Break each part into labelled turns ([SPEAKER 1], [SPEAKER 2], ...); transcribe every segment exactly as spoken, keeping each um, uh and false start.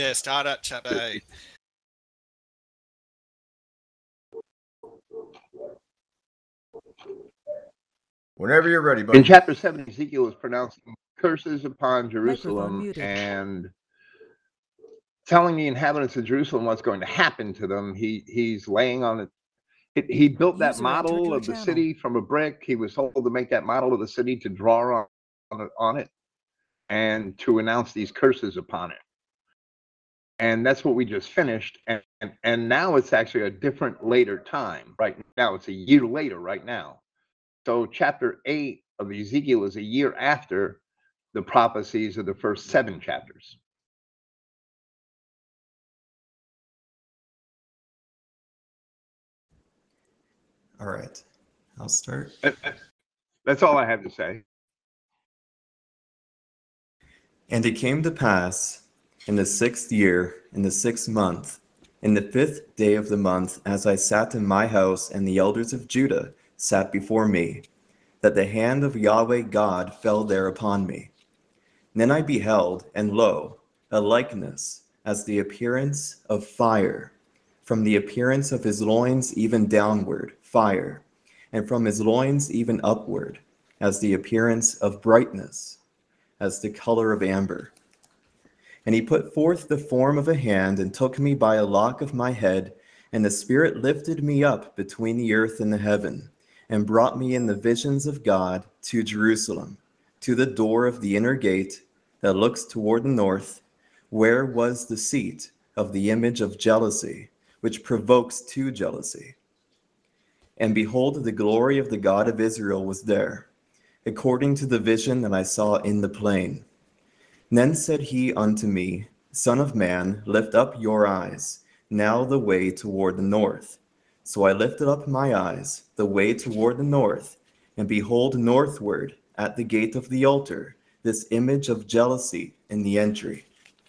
[SPEAKER 1] Yeah, start at chapter eight.
[SPEAKER 2] Whenever you're ready, buddy.
[SPEAKER 3] In chapter seven, Ezekiel is pronouncing curses upon Jerusalem and telling the inhabitants of Jerusalem what's going to happen to them. He he's laying on it. He built that
[SPEAKER 4] User
[SPEAKER 3] model of the
[SPEAKER 4] channel.
[SPEAKER 3] city from a brick. He was told to make that model of the city to draw on, on it and to announce these curses upon it. And that's what we just finished. And, and, and now it's actually a different later time. Right now, it's a year later right now. So chapter eight of Ezekiel is a year after the prophecies of the first seven chapters.
[SPEAKER 5] All right, I'll start.
[SPEAKER 3] That's all I have to say.
[SPEAKER 5] And it came to pass in the sixth year, in the sixth month, in the fifth day of the month, as I sat in my house, and the elders of Judah sat before me, that the hand of Yahweh God fell there upon me. Then I beheld, and lo, a likeness, as the appearance of fire, from the appearance of his loins even downward, fire, and from his loins even upward, as the appearance of brightness, as the color of amber. And he put forth the form of a hand, and took me by a lock of my head, and the Spirit lifted me up between the earth and the heaven, and brought me in the visions of God to Jerusalem, to the door of the inner gate that looks toward the north, where was the seat of the image of jealousy, which provokes to jealousy. And behold, the glory of the God of Israel was there, according to the vision that I saw in the plain. Then said he unto me, Son of man, lift up your eyes, now the way toward the north. So I lifted up my eyes, the way toward the north, and behold, northward, at the gate of the altar, this image of jealousy in the entry.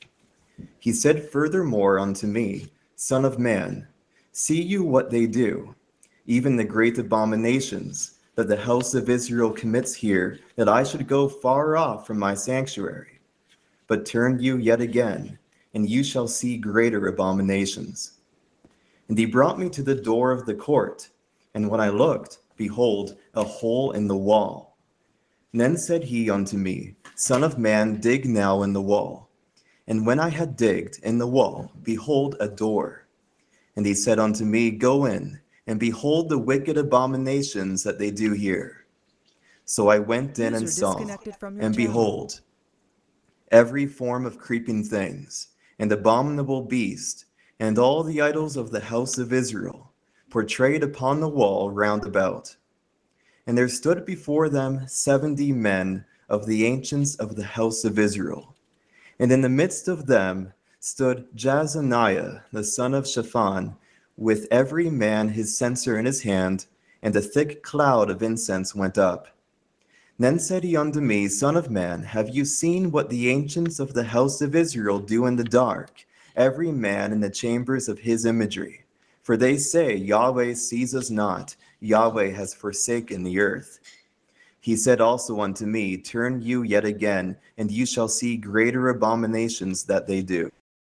[SPEAKER 5] He said furthermore unto me, Son of man, see you what they do, even the great abominations that the house of Israel commits here, that I should go far off from my sanctuary. But turn you yet again, and you shall see greater abominations. And he brought me to the door of the court, and when I looked, behold, a hole in the wall. And then said he unto me, Son of man, dig now in the wall. And when I had digged in the wall, behold, a door. And he said unto me, Go in, and behold the wicked abominations that they do here. So I went in and saw, and behold, every form of creeping things, and abominable beast, and all the idols of the house of Israel, portrayed upon the wall round about. And there stood before them seventy men of the ancients of the house of Israel. And in the midst of them stood Jazaniah, the son of Shaphan, with every man his censer in his hand, and a thick cloud of incense went up. Then said he unto me, Son of man, have you seen what the ancients of the house of Israel do in the dark, every man in the chambers of his imagery? For they say, Yahweh sees us not, Yahweh has forsaken the earth. He said also unto me, Turn you yet again, and you shall see greater abominations that they do.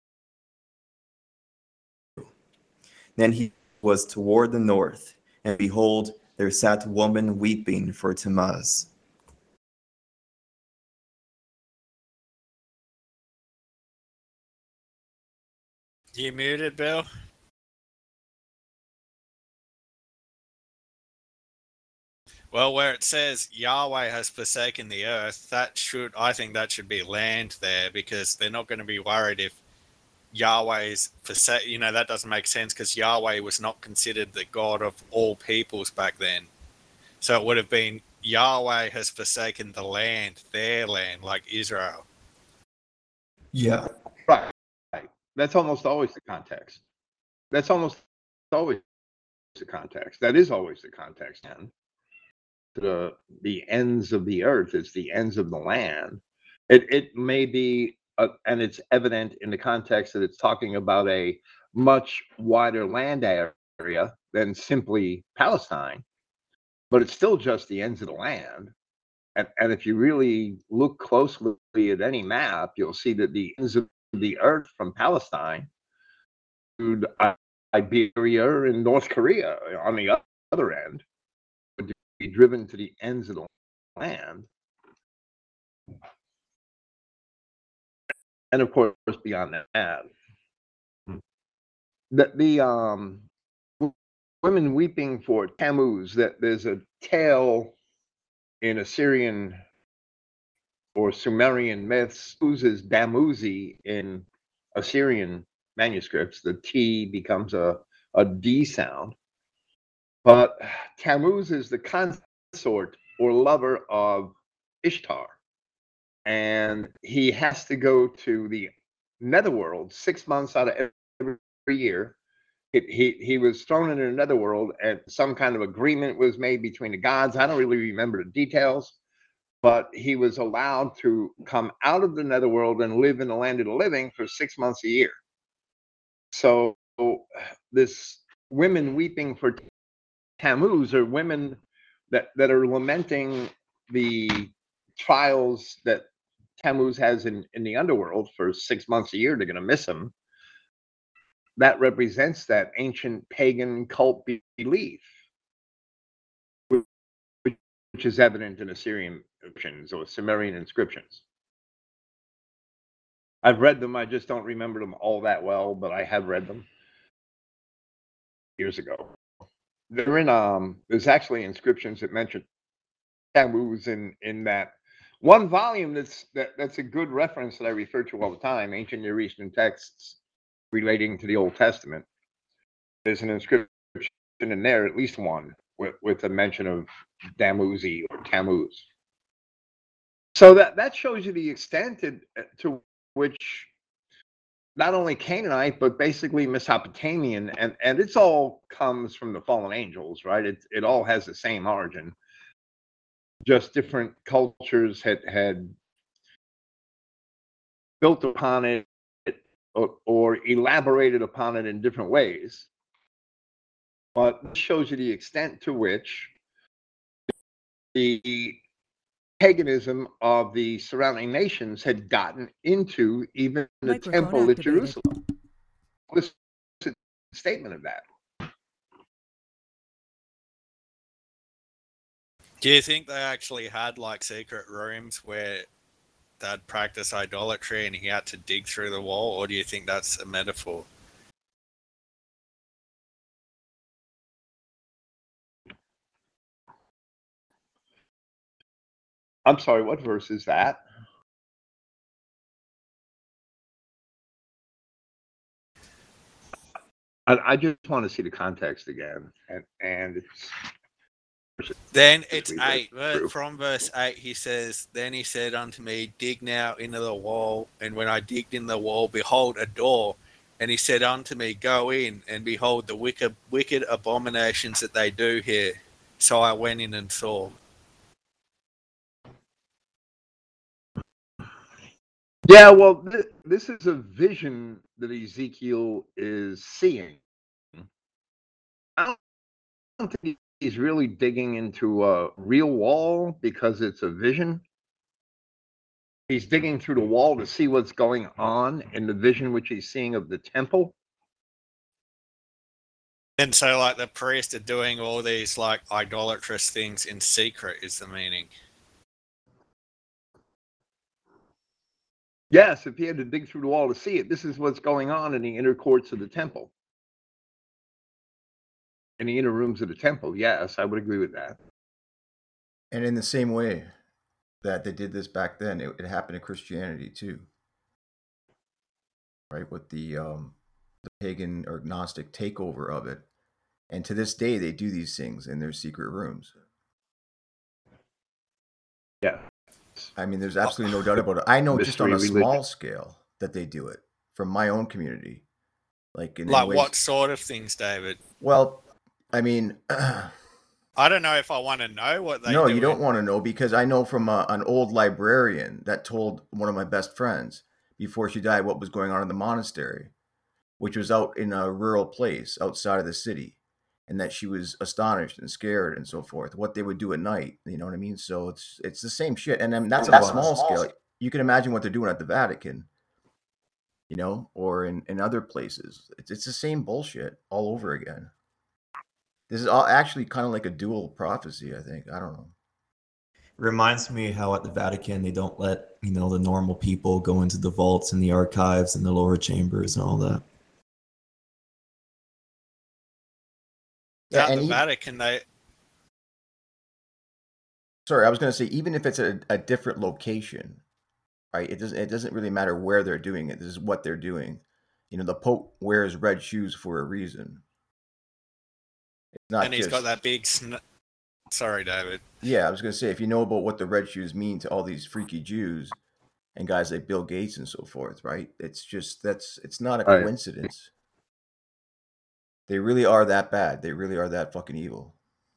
[SPEAKER 5] Then he was toward the north, and behold, there sat a woman weeping for Tammuz.
[SPEAKER 1] You muted, Bill? Well, where it says Yahweh has forsaken the earth, that should, I think that should be land there, because they're not going to be worried if Yahweh's forsaken. You know, that doesn't make sense, because Yahweh was not considered the God of all peoples back then. So it would have been Yahweh has forsaken the land, their land, like Israel.
[SPEAKER 5] Yeah.
[SPEAKER 3] Right. Right. That's almost always the context. That's almost always the context. That is always the context. And the the ends of the earth is the ends of the land. It it may be, uh, and it's evident in the context that it's talking about a much wider land area than simply Palestine, but it's still just the ends of the land. And, and if you really look closely at any map, you'll see that the ends of the earth from Palestine to Iberia and North Korea on the other end, would be driven to the ends of the land. And of course, beyond that, the, the um, women weeping for Tammuz, that there's a tale in Assyrian or Sumerian myths, uses Damuzi in Assyrian manuscripts. The T becomes a, a D sound. But Tammuz is the consort or lover of Ishtar. And he has to go to the netherworld six months out of every year. He, he, he was thrown into the netherworld, and some kind of agreement was made between the gods. I don't really remember the details, but he was allowed to come out of the netherworld and live in the land of the living for six months a year. So this women weeping for Tammuz are women that, that are lamenting the trials that Tammuz has in, in the underworld for six months a year. They're going to miss him. That represents that ancient pagan cult belief, which is evident in Assyrian inscriptions or Sumerian inscriptions. I've read them. I just don't remember them all that well, but I have read them years ago. They're in, um, there's actually inscriptions that mention Tammuz in, in that one volume that's, that, that's a good reference that I refer to all the time, Ancient Near Eastern Texts relating to the Old Testament. There's an inscription in there, at least one, with, with a mention of Damuzi or Tammuz. So that, that shows you the extent to, to which not only Canaanite, but basically Mesopotamian, and, and it's all comes from the fallen angels, right? It, it all has the same origin. Just different cultures had, had built upon it or, or elaborated upon it in different ways. But this shows you the extent to which the paganism of the surrounding nations had gotten into even the
[SPEAKER 4] Microphone
[SPEAKER 3] temple at
[SPEAKER 4] activated.
[SPEAKER 3] Jerusalem. This is a statement of that.
[SPEAKER 1] Do you think they actually had like secret rooms where they'd practice idolatry and he had to dig through the wall, or do you think that's a metaphor?
[SPEAKER 3] I'm sorry, what verse is that? I, I just want to see the context again, and and it's
[SPEAKER 1] Then
[SPEAKER 3] Just
[SPEAKER 1] it's
[SPEAKER 3] read that
[SPEAKER 1] eight. Ver-
[SPEAKER 3] through.
[SPEAKER 1] From verse eight, he says, "Then he said unto me, Dig now into the wall. And when I digged in the wall, behold, a door. And he said unto me, Go in, and behold the wicked, wicked abominations that they do here. So I went in and saw."
[SPEAKER 3] Yeah, well, th- this is a vision that Ezekiel is seeing. I don't, I don't think he's really digging into a real wall because it's a vision. He's digging through the wall to see what's going on in the vision which he's seeing of the temple.
[SPEAKER 1] And so, like, the priests are doing all these, like, idolatrous things in secret, is the meaning.
[SPEAKER 3] Yes, if he had to dig through the wall to see it, this is what's going on in the inner courts of the temple. In the inner rooms of the temple, yes, I would agree with that.
[SPEAKER 2] And in the same way that they did this back then, it, it happened in Christianity too, right? With the um, the pagan or Gnostic takeover of it, and to this day they do these things in their secret rooms.
[SPEAKER 3] Yeah.
[SPEAKER 2] I mean, there's absolutely no doubt about it. I know just on a
[SPEAKER 3] Mystery
[SPEAKER 2] small
[SPEAKER 3] religion.
[SPEAKER 2] scale that they do it from my own community. Like in, in
[SPEAKER 1] Like,
[SPEAKER 2] ways,
[SPEAKER 1] what sort of things, David?
[SPEAKER 2] Well, I mean,
[SPEAKER 1] I don't know if I want to know what they
[SPEAKER 2] no,
[SPEAKER 1] do.
[SPEAKER 2] you don't want to know, because I know from a, an old librarian that told one of my best friends before she died what was going on in the monastery, which was out in a rural place outside of the city, and that she was astonished and scared and so forth, what they would do at night. You know what I mean? So it's it's the same shit. And then that's on a small scale. You can imagine what they're doing at the Vatican. you know, or in, in other places. It's, it's the same bullshit all over again. This is all actually kind of like a dual prophecy, I think. I don't know.
[SPEAKER 5] Reminds me how at the Vatican they don't let, you know, the normal people go into the vaults and the archives and the lower chambers and all that.
[SPEAKER 2] Yeah,
[SPEAKER 1] At
[SPEAKER 2] and
[SPEAKER 1] the
[SPEAKER 2] even,
[SPEAKER 1] Vatican, they
[SPEAKER 2] sorry, I was going to say, even if it's a, a different location, right? It doesn't it doesn't really matter where they're doing it. This is what they're doing. You know, the Pope wears red shoes for a reason. It's not
[SPEAKER 1] and he's
[SPEAKER 2] just
[SPEAKER 1] got that big. Sn- Sorry, David.
[SPEAKER 2] yeah. I was going to say, if you know about what the red shoes mean to all these freaky Jews and guys like Bill Gates and so forth, right? It's just that's it's not a
[SPEAKER 3] Right.
[SPEAKER 2] coincidence. They really are that bad. They really are that fucking evil.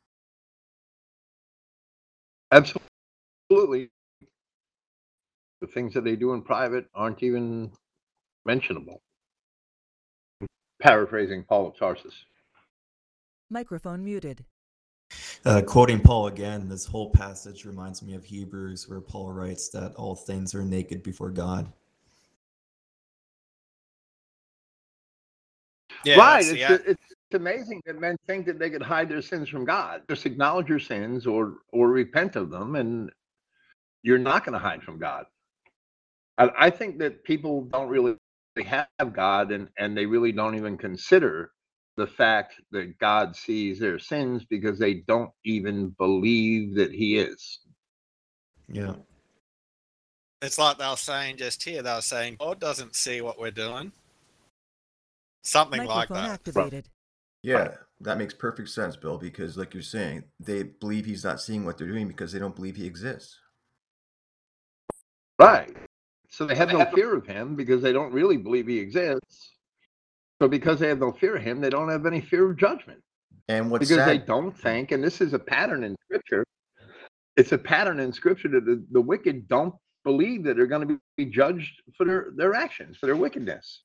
[SPEAKER 3] Absolutely. The things that they do in private aren't even mentionable. Paraphrasing Paul of Tarsus.
[SPEAKER 4] Microphone muted.
[SPEAKER 5] Uh, quoting Paul again, this whole passage reminds me of Hebrews, where Paul writes that all things are naked before God.
[SPEAKER 1] Yeah,
[SPEAKER 3] right.
[SPEAKER 1] that's
[SPEAKER 3] It's,
[SPEAKER 1] the-
[SPEAKER 3] it's amazing that men think that they could hide their sins from God. Just acknowledge your sins or or repent of them, and you're not going to hide from God. I, I think that people don't really have God, and, and they really don't even consider the fact that God sees their sins because they don't even believe that he is.
[SPEAKER 5] Yeah.
[SPEAKER 1] It's like they were saying just here. They were saying God doesn't see what we're doing. Something like
[SPEAKER 4] Microphone
[SPEAKER 1] that.
[SPEAKER 4] activated.
[SPEAKER 2] Yeah, that makes perfect sense, Bill, because like you're saying, they believe he's not seeing what they're doing because they don't believe he exists.
[SPEAKER 3] Right. So they have no fear of him because they don't really believe he exists. So because they have no fear of him, they don't have any fear of judgment.
[SPEAKER 2] And what's
[SPEAKER 3] Because they
[SPEAKER 2] sad,
[SPEAKER 3] don't think, and this is a pattern in scripture, it's a pattern in scripture that the, the wicked don't believe that they're going to be judged for their, their actions, for their wickedness.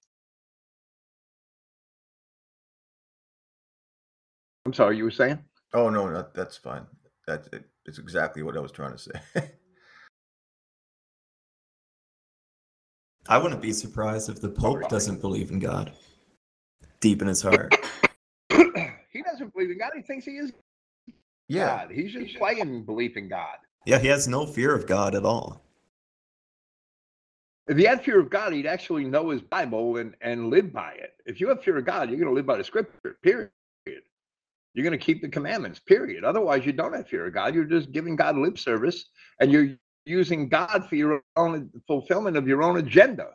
[SPEAKER 3] I'm sorry, you were saying?
[SPEAKER 2] oh no, no, that's fine. That's it, it's exactly what I was trying to say.
[SPEAKER 5] I wouldn't be surprised if the Pope doesn't believe in God deep in his heart.
[SPEAKER 3] He doesn't believe in God. He thinks he is
[SPEAKER 2] Yeah,
[SPEAKER 3] God. He's just playing belief in God.
[SPEAKER 5] Yeah, he has no fear of God at all.
[SPEAKER 3] If he had fear of God, he'd actually know his Bible and, and live by it. If you have fear of God, you're going to live by the scripture, period. You're going to keep the commandments, period. Otherwise, you don't have fear of God. You're just giving God lip service, and you're using God for your own fulfillment of your own agenda.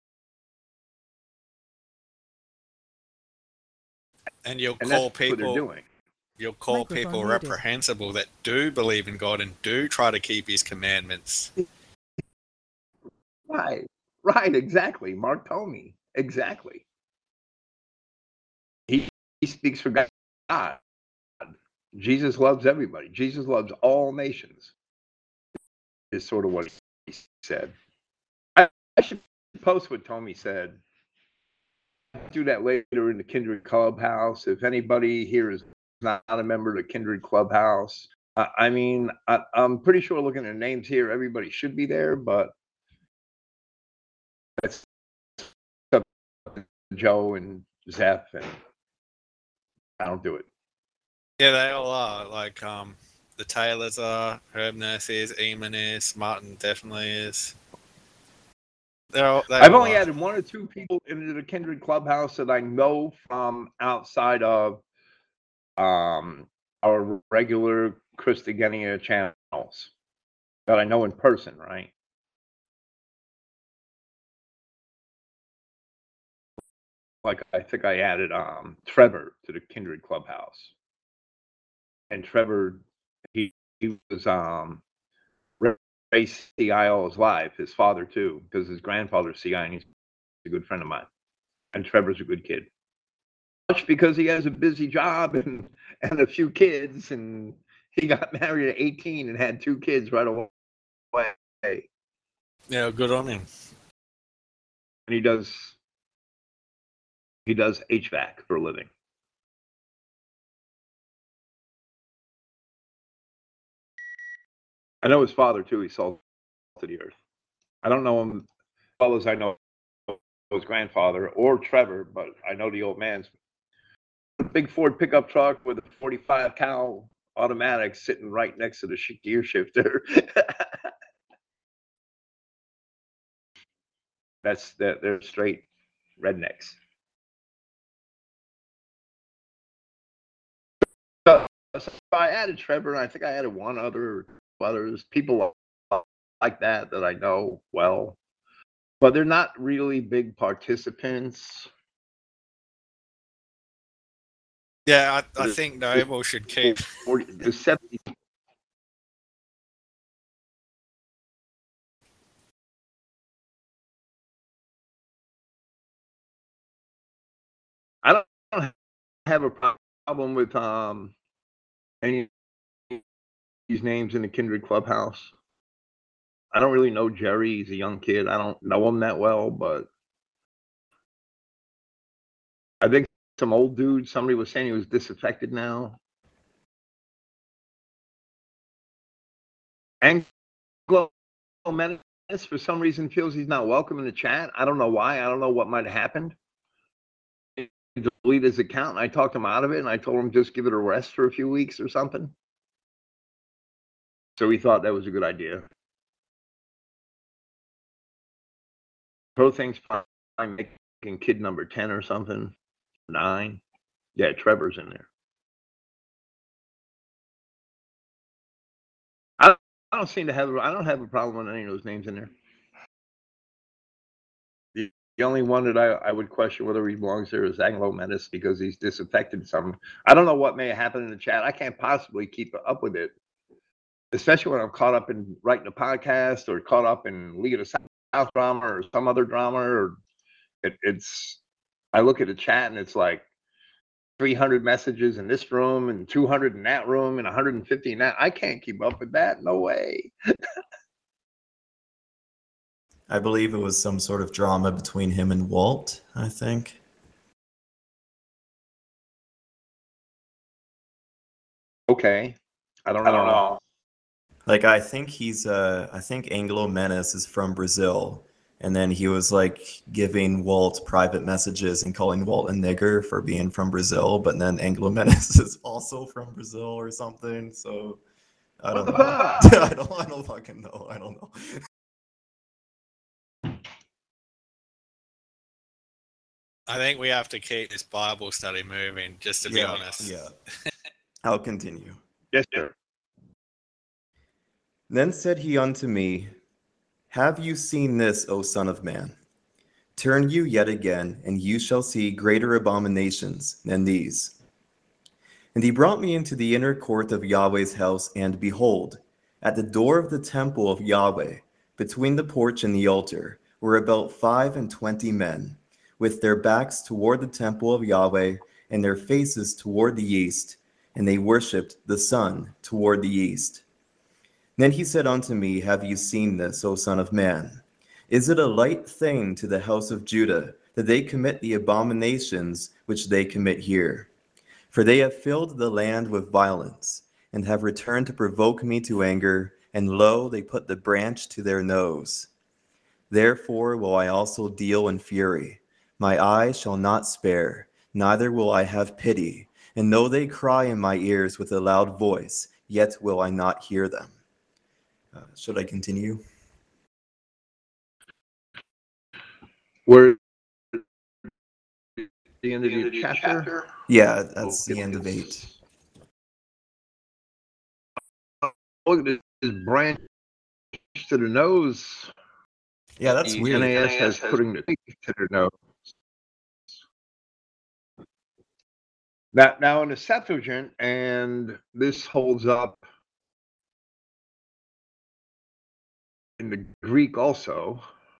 [SPEAKER 1] And you'll
[SPEAKER 3] And
[SPEAKER 1] call
[SPEAKER 3] that's what they're
[SPEAKER 1] people.
[SPEAKER 3] doing.
[SPEAKER 1] You'll call
[SPEAKER 4] Microphone
[SPEAKER 1] people
[SPEAKER 4] muted.
[SPEAKER 1] reprehensible that do believe in God and do try to keep his commandments.
[SPEAKER 3] Right, right, exactly. Mark told me. Exactly. He, he speaks for God. Jesus loves everybody. Jesus loves all nations, is sort of what he said. I, I should post what Tommy said. I'll do that later in the Kindred Clubhouse. If anybody here is not a member of the Kindred Clubhouse, I, I mean, I, I'm pretty sure looking at names here, everybody should be there, but that's up to Joe and Zeph, and I don't do it.
[SPEAKER 1] Yeah, they all are. Like um, the Taylors are. Herb Nurse is. Eamon is. Martin definitely is. They're all, they
[SPEAKER 3] I've
[SPEAKER 1] all
[SPEAKER 3] only
[SPEAKER 1] are.
[SPEAKER 3] added one or two people into the Kindred Clubhouse that I know from outside of um, our regular Christogenea channels that I know in person, right? Like I think I added um, Trevor to the Kindred Clubhouse, and Trevor he he was um, raised C I all his life. His father too, because his grandfather's C I, and he's a good friend of mine. And Trevor's a good kid. Much because he has a busy job and and a few kids, and he got married at eighteen and had two kids right away.
[SPEAKER 1] Yeah, good on him.
[SPEAKER 3] And he does he does H V A C for a living. I know his father too. He sold to the earth. I don't know him as well as I know his grandfather or Trevor, but I know the old man's big Ford pickup truck with a forty-five cal automatic sitting right next to the gear shifter. That's that they're straight rednecks. So, so I added Trevor, and I think I added one other others people like that that I know well, but they're not really big participants.
[SPEAKER 1] Yeah, I, I think Noble should keep
[SPEAKER 3] forty, the seventy. I don't, I don't have a problem with um any of these names in the Kindred Clubhouse. I don't really know Jerry. He's a young kid. I don't know him that well, but I think some old dude, somebody was saying he was disaffected now. Anglo Menace, for some reason, feels he's not welcome in the chat. I don't know why. I don't know what might have happened. He deleted his account, and I talked him out of it, and I told him just give it a rest for a few weeks or something. So he thought that was a good idea. Pro thinks I'm making kid number ten or something. Nine. Yeah, Trevor's in there. I don't, I don't seem to have I don't have a problem with any of those names in there. The, the only one that I, I would question whether he belongs there is Anglo Menace because he's disaffected some. I don't know what may happen in the chat. I can't possibly keep up with it, especially when I'm caught up in writing a podcast or caught up in League of the South drama or some other drama. Or it, it's I look at the chat and it's like three hundred messages in this room and two hundred in that room and one hundred fifty in that. I can't keep up with that. No way.
[SPEAKER 5] I believe it was some sort of drama between him and Walt, I think.
[SPEAKER 3] Okay. I don't know. I don't know.
[SPEAKER 5] Like, I think he's, uh, I think Anglo Menace is from Brazil. And then he was like giving Walt private messages and calling Walt a nigger for being from Brazil. But then Anglo Menace is also from Brazil or something. So I don't know. I don't, I don't fucking know. I don't know.
[SPEAKER 1] I think we have to keep this Bible study moving, just to be
[SPEAKER 5] yeah,
[SPEAKER 1] honest.
[SPEAKER 5] Yeah. I'll continue.
[SPEAKER 3] Yes, sir.
[SPEAKER 5] Then said he unto me, have you seen this, O Son of Man? Turn you yet again, and you shall see greater abominations than these. And he brought me into the inner court of Yahweh's house, and behold, at the door of the temple of Yahweh, between the porch and the altar, were about five and twenty men, with their backs toward the temple of Yahweh, and their faces toward the east, and they worshipped the sun toward the east. Then he said unto me, have you seen this, O Son of Man? Is it a light thing to the house of Judah that they commit the abominations which they commit here? For they have filled the land with violence, and have returned to provoke me to anger, and lo, they put the branch to their nose. Therefore will I also deal in fury. My eye shall not spare, neither will I have pity. And though they cry in my ears with a loud voice, yet will I not hear them. Uh, should I continue?
[SPEAKER 3] We're at the end of your chapter? chapter?
[SPEAKER 5] Yeah, that's okay. The end of eight.
[SPEAKER 3] Look at this branch to the nose.
[SPEAKER 5] Yeah, that's
[SPEAKER 3] the
[SPEAKER 5] weird.
[SPEAKER 3] N A S has putting the to their nose. Now, now in the Septuagint, and this holds up in the Greek also,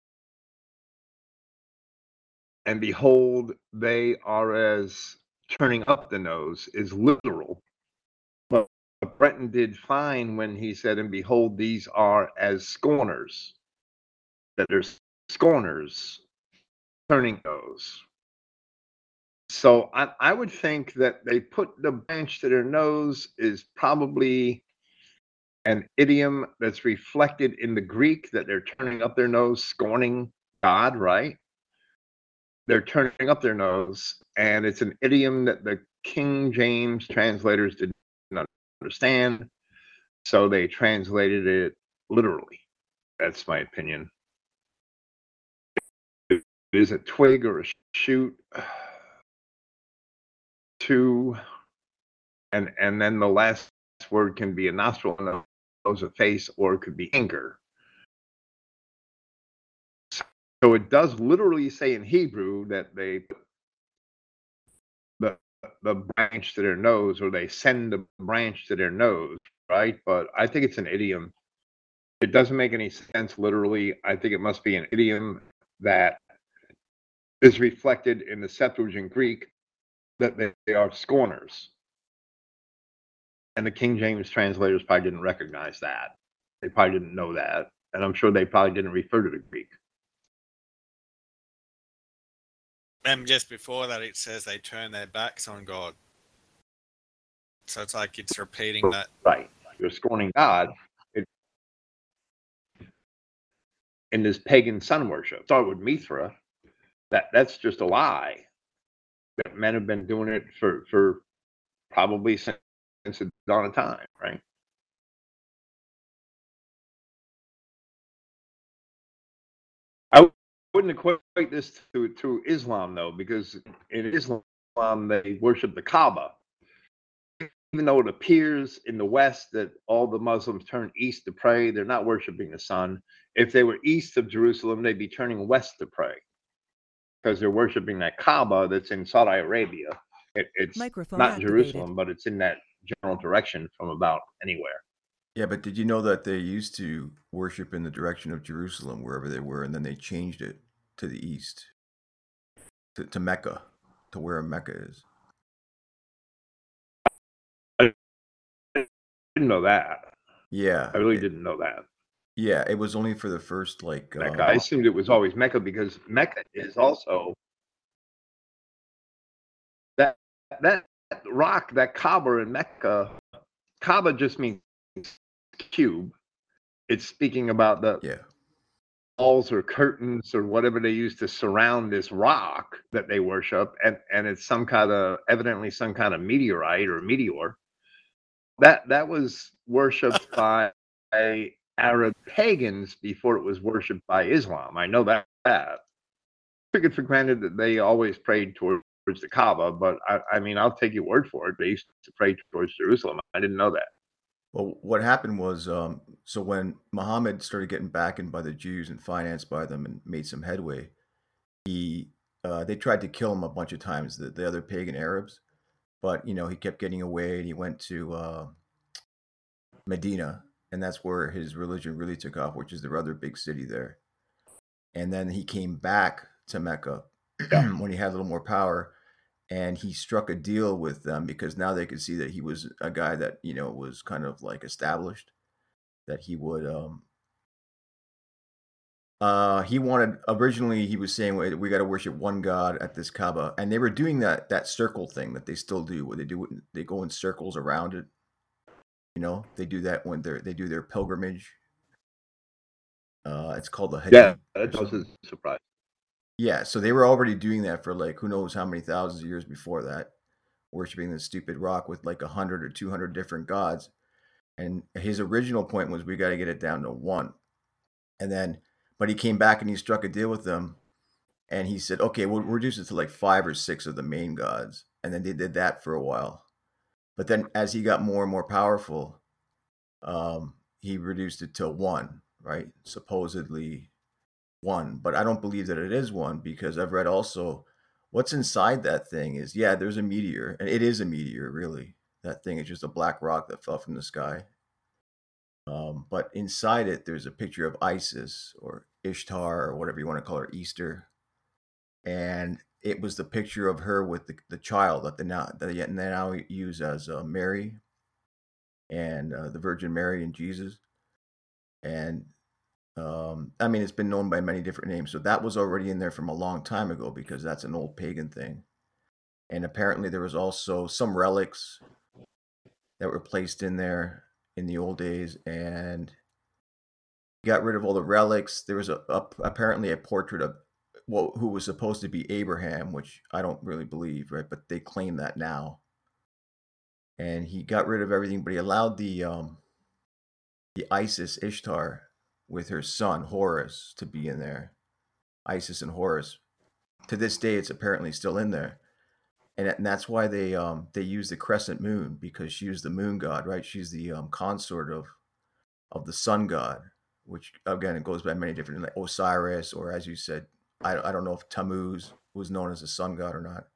[SPEAKER 3] and behold, they are as turning up the nose is literal. But Breton did fine when he said, and behold, these are as scorners, that there's scorners turning nose. So I, I would think that they put the branch to their nose is probably an idiom that's reflected in the Greek, that they're turning up their nose, scorning God, right? they're turning up their nose, and it's an idiom that the King James translators did not understand, so they translated it literally. That's my opinion. It is a twig or a shoot. Two, and and then the last word can be a nostril, and the nose, a face, or it could be anger. So it does literally say in Hebrew that they the the branch to their nose, or they send the branch to their nose, right? But I think it's an idiom. It doesn't make any sense literally. I think it must be an idiom that is reflected in the Septuagint Greek, that they, they are scorners. And the King James translators probably didn't recognize that. They probably didn't know that. And I'm sure they probably didn't refer to the Greek.
[SPEAKER 1] And just before that, it says they turn their backs on God. So it's like it's repeating that.
[SPEAKER 3] Right. You're scorning God. It, in this pagan sun worship. Start with Mithra. That, that's just a lie. That men have been doing it for, for probably since, since the dawn of time, right? I wouldn't equate this to, to Islam, though, because in Islam, they worship the Kaaba. Even though it appears in the West that all the Muslims turn east to pray, they're not worshiping the sun. If they were east of Jerusalem, they'd be turning west to pray, because they're worshiping that Kaaba that's in Saudi Arabia. It, it's
[SPEAKER 4] Microphone
[SPEAKER 3] not
[SPEAKER 4] activated.
[SPEAKER 3] Jerusalem, but it's in that general direction from about anywhere.
[SPEAKER 2] Yeah, but did you know that they used to worship in the direction of Jerusalem, wherever they were, and then they changed it to the east, to, to Mecca, to where Mecca is?
[SPEAKER 3] I didn't know that.
[SPEAKER 2] Yeah.
[SPEAKER 3] I really
[SPEAKER 2] it-
[SPEAKER 3] didn't know that.
[SPEAKER 2] Yeah, it was only for the first, like...
[SPEAKER 3] Mecca.
[SPEAKER 2] Uh,
[SPEAKER 3] I assumed it was always Mecca, because Mecca is also that that rock, that Kaaba in Mecca. Kaaba just means cube. It's speaking about the
[SPEAKER 2] yeah.
[SPEAKER 3] walls or curtains or whatever they use to surround this rock that they worship, and and it's some kind of, evidently some kind of meteorite or meteor. That that was worshipped by Arab pagans before it was worshipped by Islam. I know that. that. I took it for granted that they always prayed towards the Kaaba, but I, I mean, I'll take your word for it. They used to pray towards Jerusalem. I didn't know that.
[SPEAKER 2] Well, what happened was, um, so when Muhammad started getting backed by the Jews and financed by them and made some headway, he uh, they tried to kill him a bunch of times, the, the other pagan Arabs, but you know he kept getting away, and he went to uh, Medina, and that's where his religion really took off, which is the other big city there. And then he came back to Mecca when he had a little more power, and he struck a deal with them because now they could see that he was a guy that, you know, was kind of like established, that he would um uh he wanted, originally he was saying, "Wait, we got to worship one God at this Kaaba," and they were doing that that circle thing that they still do, where they do they go in circles around it. You know, they do that when they're they do their pilgrimage. Uh, it's called the Hajj.
[SPEAKER 3] Yeah, that doesn't surprise.
[SPEAKER 2] Yeah, so they were already doing that for like who knows how many thousands of years before that, worshiping this stupid rock with like a hundred or two hundred different gods. And his original point was, we got to get it down to one. And then, but he came back and he struck a deal with them, and he said, okay, we'll reduce it to like five or six of the main gods. And then they did that for a while. But then as he got more and more powerful, um, he reduced it to one, right? Supposedly one, but I don't believe that it is one, because I've read also what's inside that thing is, yeah, there's a meteor, and it is a meteor, really. That thing is just a black rock that fell from the sky. Um, but inside it, there's a picture of Isis or Ishtar or whatever you want to call her, Easter. And it was the picture of her with the, the child that they now, that they now use as uh, Mary and uh, the Virgin Mary and Jesus. And Um, I mean, it's been known by many different names. So that was already in there from a long time ago, because that's an old pagan thing. And apparently there was also some relics that were placed in there in the old days, and got rid of all the relics. There was a, a apparently a portrait of what who was supposed to be Abraham, which I don't really believe, right? But they claim that now. And he got rid of everything, but he allowed the um, the Isis Ishtar with her son Horus to be in there. Isis and Horus. To this day, it's apparently still in there, and, and that's why they um, they use the crescent moon, because she is the moon god, right? She's the um, consort of of the sun god, which again it goes by many different, like Osiris, or as you said, I I don't know if Tammuz was known as a sun god or not.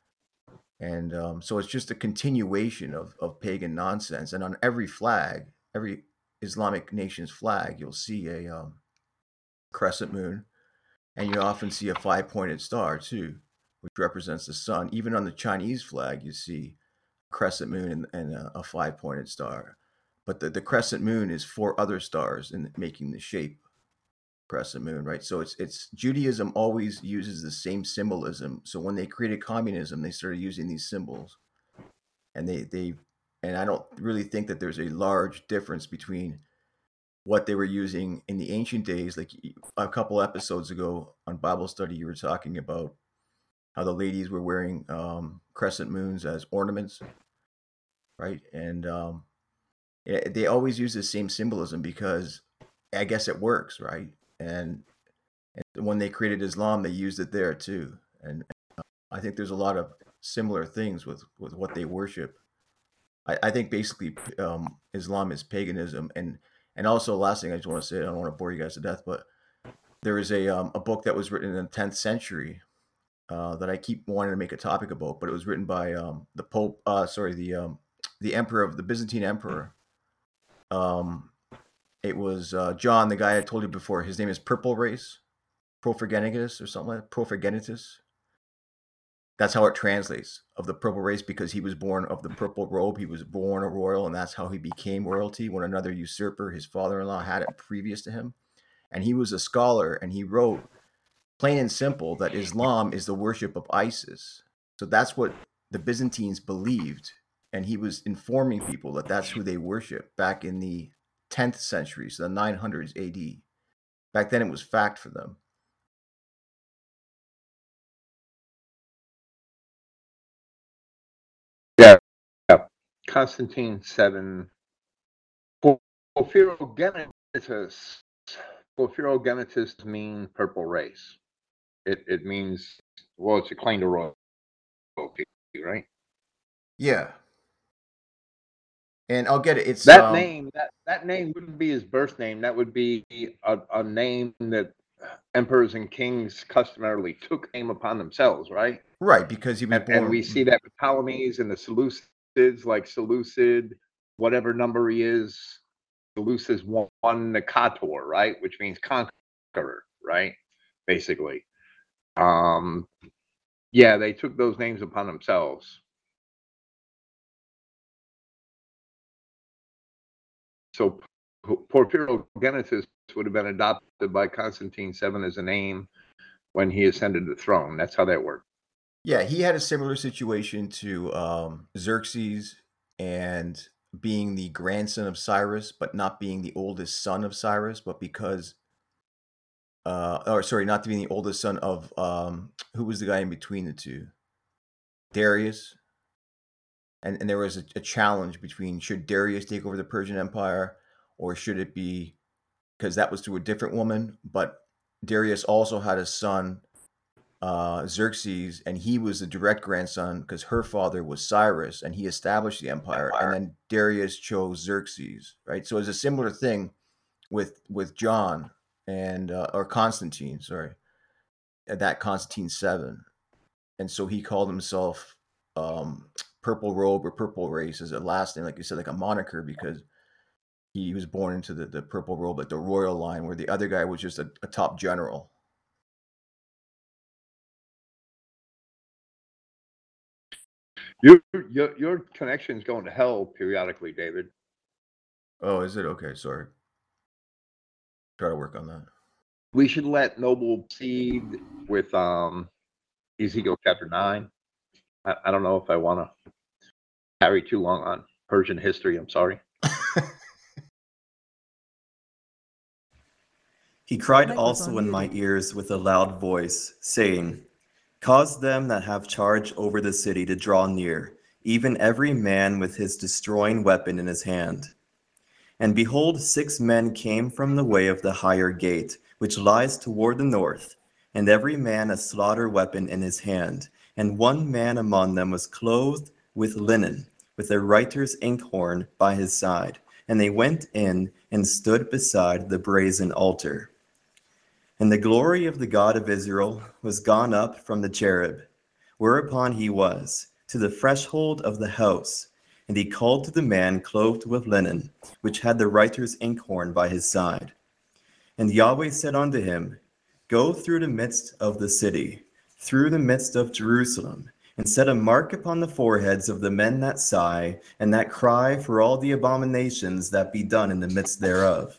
[SPEAKER 2] And um, so it's just a continuation of, of pagan nonsense. And on every flag, every Islamic nation's flag, you'll see a um, crescent moon, and you often see a five-pointed star too, which represents the sun. Even on the Chinese flag, you see a crescent moon and, and a, a five-pointed star. But the, the crescent moon is four other stars in making the shape crescent moon, right? So it's it's Judaism always uses the same symbolism. So when they created communism, they started using these symbols, and they they and I don't really think that there's a large difference between what they were using in the ancient days. Like a couple episodes ago on Bible study, you were talking about how the ladies were wearing um, crescent moons as ornaments, right? And um, it, they always use the same symbolism because I guess it works, right? And, and when they created Islam, they used it there too. And uh, I think there's a lot of similar things with, with what they worship. I, I think basically um, Islam is paganism. And, and also, last thing I just want to say, I don't want to bore you guys to death, but there is a um, a book that was written in the tenth century uh, that I keep wanting to make a topic about, but it was written by um, the Pope, uh, sorry, the um, the Emperor of the Byzantine Emperor. Um, It was uh, John, the guy I told you before. His name is Purple Race, Profirgenitus or something like that. Profirgenitus. That's how it translates, of the purple race, because he was born of the purple robe. He was born a royal, and that's how he became royalty, when another usurper, his father-in-law, had it previous to him. And he was a scholar, and he wrote, plain and simple, that Islam is the worship of Isis. So that's what the Byzantines believed, and he was informing people that that's who they worship back in the tenth century, so the nine hundreds A D. Back then, it was fact for them.
[SPEAKER 3] Yeah, yeah. Constantine seven. Porphyrogenitus. Porphyrogenitus mean purple race. It it means, well, it's a claim to royalty, right?
[SPEAKER 2] Yeah. And I'll get it. It's
[SPEAKER 3] that
[SPEAKER 2] um,
[SPEAKER 3] name. That that name wouldn't be his birth name. That would be a, a name that emperors and kings customarily took name upon themselves, right?
[SPEAKER 2] Right, because he was
[SPEAKER 3] and,
[SPEAKER 2] born.
[SPEAKER 3] and we see that with Ptolemies and the Seleucids, like Seleucid, whatever number he is, Seleucus one, one Nikator, right? Which means conqueror, right? Basically. Um, yeah, they took those names upon themselves. So Porphyrogenitus would have been adopted by Constantine the seventh as a name when he ascended the throne. That's how that worked.
[SPEAKER 2] Yeah, he had a similar situation to um, Xerxes, and being the grandson of Cyrus, but not being the oldest son of Cyrus, but because, uh, or sorry, not being the oldest son of, um, who was the guy in between the two? Darius. And, and there was a, a challenge between, should Darius take over the Persian Empire, or should it be, because that was through a different woman, but Darius also had a son, uh, Xerxes, and he was the direct grandson because her father was Cyrus, and he established the empire. And then Darius chose Xerxes, right? So it's a similar thing with with John and uh, or Constantine, sorry, that Constantine seven, and so he called himself um, Purple Robe or Purple Race as a last name, like you said, like a moniker, because he was born into the, the Purple Robe, like the royal line, where the other guy was just a, a top general.
[SPEAKER 3] Your, your your connection's going to hell periodically, David.
[SPEAKER 2] Oh, is it? Okay, sorry. Try to work on that.
[SPEAKER 3] We should let Noble proceed with um, Ezekiel chapter nine. I, I don't know if I want to carry too long on Persian history. I'm sorry.
[SPEAKER 5] He cried
[SPEAKER 4] Microphone
[SPEAKER 5] also in my
[SPEAKER 4] muted.
[SPEAKER 5] ears with a loud voice, saying, Cause them that have charge over the city to draw near, even every man with his destroying weapon in his hand. And behold, six men came from the way of the higher gate, which lies toward the north, and every man a slaughter weapon in his hand. And one man among them was clothed with linen, with a writer's inkhorn by his side. And they went in and stood beside the brazen altar. And the glory of the God of Israel was gone up from the cherub, whereupon he was, to the threshold of the house. And he called to the man clothed with linen, which had the writer's inkhorn by his side. And Yahweh said unto him, Go through the midst of the city, through the midst of Jerusalem, and set a mark upon the foreheads of the men that sigh, and that cry for all the abominations that be done in the midst thereof.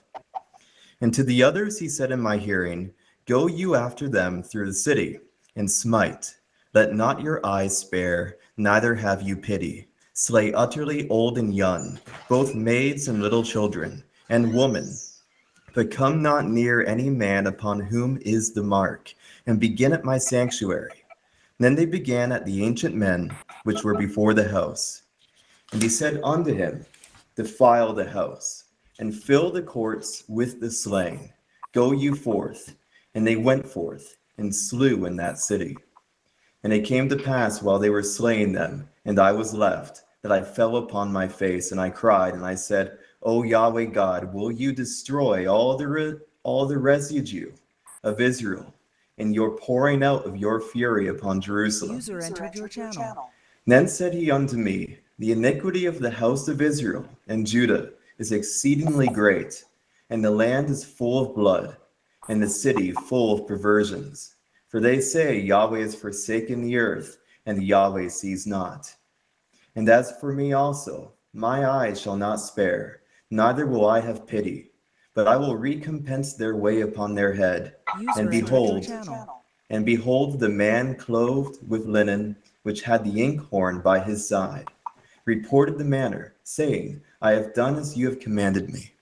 [SPEAKER 5] And to the others he said in my hearing, Go you after them through the city, and smite. Let not your eyes spare, neither have you pity. Slay utterly old and young, both maids and little children, and women. But come not near any man upon whom is the mark, and begin at my sanctuary. Then they began at the ancient men which were before the house. And he said unto him, Defile the house, and fill the courts with the slain. Go you forth. And they went forth, and slew in that city. And it came to pass while they were slaying them, and I was left, that I fell upon my face, and I cried, and I said, O Yahweh God, will you destroy all the re- all the residue of Israel, in your pouring out of your fury upon Jerusalem?
[SPEAKER 4] User entered your channel.
[SPEAKER 5] Then said he unto me, The iniquity of the house of Israel and Judah is exceedingly great, and the land is full of blood, and the city full of perversions. For they say, Yahweh has forsaken the earth, and Yahweh sees not. And as for me also, my eyes shall not spare, neither will I have pity, but I will recompense their way upon their head.
[SPEAKER 4] User
[SPEAKER 5] And
[SPEAKER 4] entered your
[SPEAKER 5] behold,
[SPEAKER 4] channel.
[SPEAKER 5] and behold, the man clothed with linen, which had the inkhorn by his side, reported the matter, saying, I have done as you have commanded me.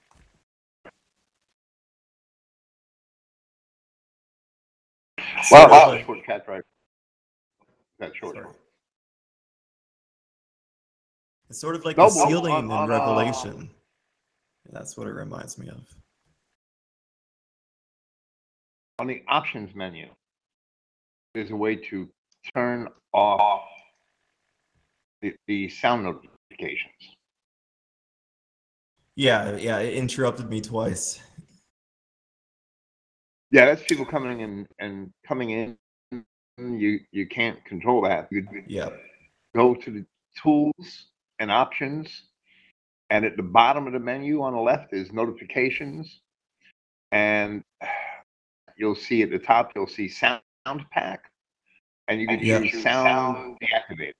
[SPEAKER 3] Well,
[SPEAKER 5] Sort of
[SPEAKER 3] wow,
[SPEAKER 5] like-
[SPEAKER 3] short cat drive. That short.
[SPEAKER 5] Sorry. It's sort of like
[SPEAKER 3] No,
[SPEAKER 5] the
[SPEAKER 3] well,
[SPEAKER 5] ceiling
[SPEAKER 3] on-
[SPEAKER 5] in
[SPEAKER 3] on, uh,
[SPEAKER 5] Revelation. That's what it reminds me of.
[SPEAKER 3] On the options menu, there's a way to turn off the, the sound notifications.
[SPEAKER 5] Yeah, yeah, it interrupted me twice.
[SPEAKER 3] Yeah, that's people coming in and coming in. You you can't control that. You
[SPEAKER 5] Yeah.
[SPEAKER 3] go to the tools and options, and at the bottom of the menu on the left is notifications, and you'll see at the top you'll see sound pack, and you can
[SPEAKER 5] Yeah.
[SPEAKER 3] choose sound deactivated.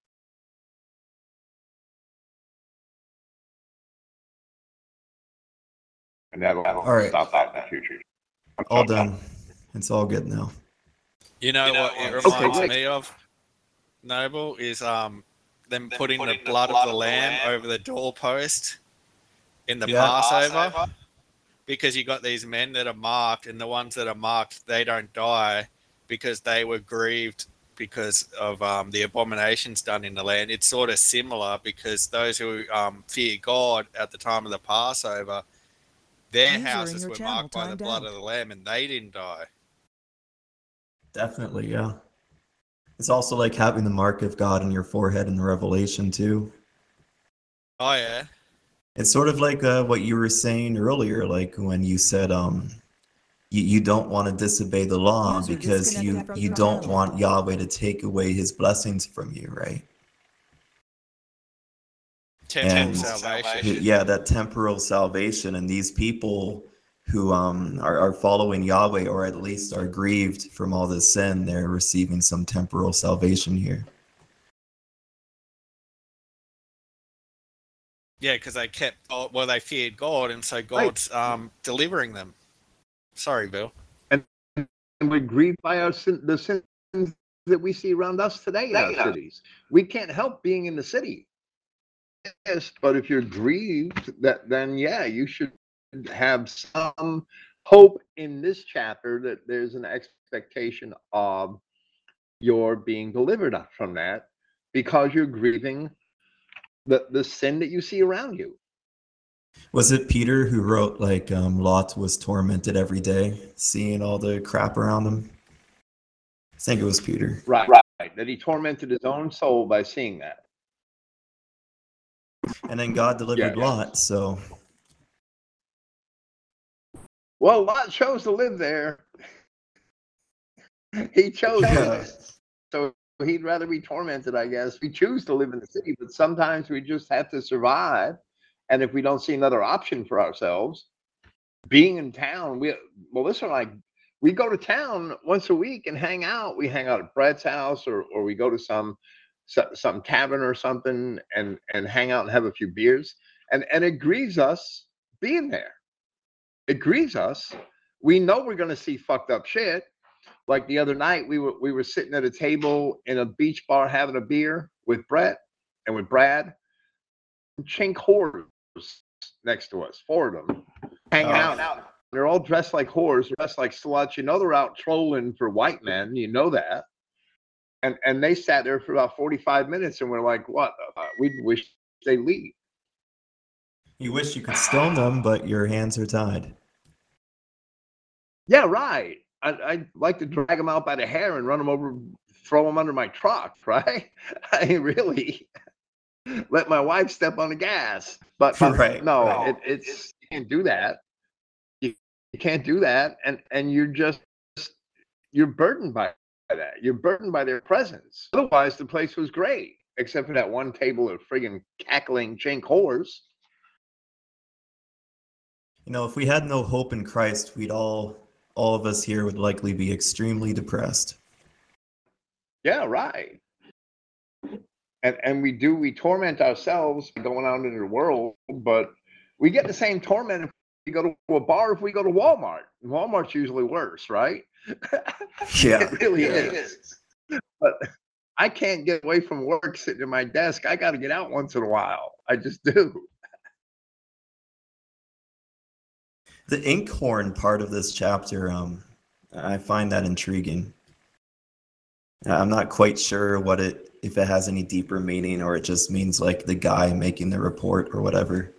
[SPEAKER 3] And that'll, that'll
[SPEAKER 5] All right.
[SPEAKER 3] stop that in the future.
[SPEAKER 5] All done. It's all good now.
[SPEAKER 1] You know,
[SPEAKER 6] You know
[SPEAKER 1] what
[SPEAKER 6] what?
[SPEAKER 1] it
[SPEAKER 3] Okay,
[SPEAKER 1] reminds
[SPEAKER 3] great.
[SPEAKER 1] me of, Noble, is um them
[SPEAKER 6] Them
[SPEAKER 1] putting,
[SPEAKER 6] putting
[SPEAKER 1] the blood, of the lamb, over the doorpost in the
[SPEAKER 5] Yeah.
[SPEAKER 1] Passover,
[SPEAKER 6] Passover.
[SPEAKER 1] because you got these men that are marked, and the ones that are marked, they don't die because they were grieved because of um, the abominations done in the land. It's sort of similar, because those who um, fear God at the time of the Passover, their
[SPEAKER 4] User in
[SPEAKER 1] houses
[SPEAKER 4] your
[SPEAKER 1] were
[SPEAKER 4] channel
[SPEAKER 1] marked by the
[SPEAKER 4] timed
[SPEAKER 1] blood
[SPEAKER 4] out.
[SPEAKER 1] of the lamb, and they didn't die.
[SPEAKER 5] Definitely, yeah. It's also like having the mark of God in your forehead in the Revelation, too.
[SPEAKER 1] Oh, yeah.
[SPEAKER 5] It's sort of like uh, what you were saying earlier, like when you said um, you, you don't want to disobey the law
[SPEAKER 4] User
[SPEAKER 5] because you,
[SPEAKER 4] disconnected from
[SPEAKER 5] you
[SPEAKER 4] your
[SPEAKER 5] don't
[SPEAKER 4] channel.
[SPEAKER 5] want Yahweh to take away his blessings from you, right?
[SPEAKER 1] Temporal
[SPEAKER 5] And-
[SPEAKER 1] salvation.
[SPEAKER 5] Yeah, that temporal salvation, and these people who um, are, are following Yahweh, or at least are grieved from all this sin, they're receiving some temporal salvation here.
[SPEAKER 1] Yeah, because they kept, oh, well, they feared God, and so God's um, delivering them. Sorry, Bill.
[SPEAKER 3] And we're grieved by our sin, the sins that we see around us today in our cities. We can't help being in the city. Yes, but if you're grieved, that then yeah, you should have some hope in this chapter that there's an expectation of your being delivered from that because you're grieving the, the sin that you see around you.
[SPEAKER 5] Was it Peter who wrote like um, Lot was tormented every day, seeing all the crap around him? I think it was Peter.
[SPEAKER 3] Right, right. That he tormented his own soul by seeing that.
[SPEAKER 5] And then God delivered
[SPEAKER 3] Yeah, yeah.
[SPEAKER 5] Lot, so
[SPEAKER 3] Well, Lot chose to live there. He chose
[SPEAKER 5] Yeah.
[SPEAKER 3] it. So he'd rather be tormented, I guess. We choose to live in the city, but sometimes we just have to survive. And if we don't see another option for ourselves, being in town, we Melissa and I, we go to town once a week and hang out. We hang out at Brett's house, or or we go to some some, some tavern or something and and hang out and have a few beers. And and it grieves us being there. It grieves us. We know we're going to see fucked up shit. Like the other night, we were we were sitting at a table in a beach bar having a beer with Brett and with Brad. Chink whores next to us, four of them, hanging
[SPEAKER 5] Oh.
[SPEAKER 3] out. They're all dressed like whores, dressed like sluts. You know they're out trolling for white men. You know that. And and they sat there for about forty-five minutes, and we're like, what? Uh, we wish they leave.
[SPEAKER 5] you wish you could stone them, but your hands are tied.
[SPEAKER 3] Yeah, right. I, I'd like to drag them out by the hair and run them over, throw them under my truck, right? I mean, really, let my wife step on the gas. But, but
[SPEAKER 5] Right,
[SPEAKER 3] no,
[SPEAKER 5] right.
[SPEAKER 3] It, it's you can't do that. You, you can't do that, and and you're just you're burdened by that. You're burdened by their presence. Otherwise, the place was great, except for that one table of friggin' cackling chink whores.
[SPEAKER 5] You know, if we had no hope in Christ, we'd all, all of us here would likely be extremely depressed.
[SPEAKER 3] Yeah, right. And and we do we torment ourselves going out into the world, but we get the same torment if we go to a bar, if we go to Walmart. Walmart's usually worse, right?
[SPEAKER 5] Yeah.
[SPEAKER 3] It really is. But I can't get away from work sitting at my desk. I got to get out once in a while. I just do.
[SPEAKER 5] The inkhorn part of this chapter, um, I find that intriguing. I'm not quite sure what it, if it has any deeper meaning or it just means like the guy making the report or whatever.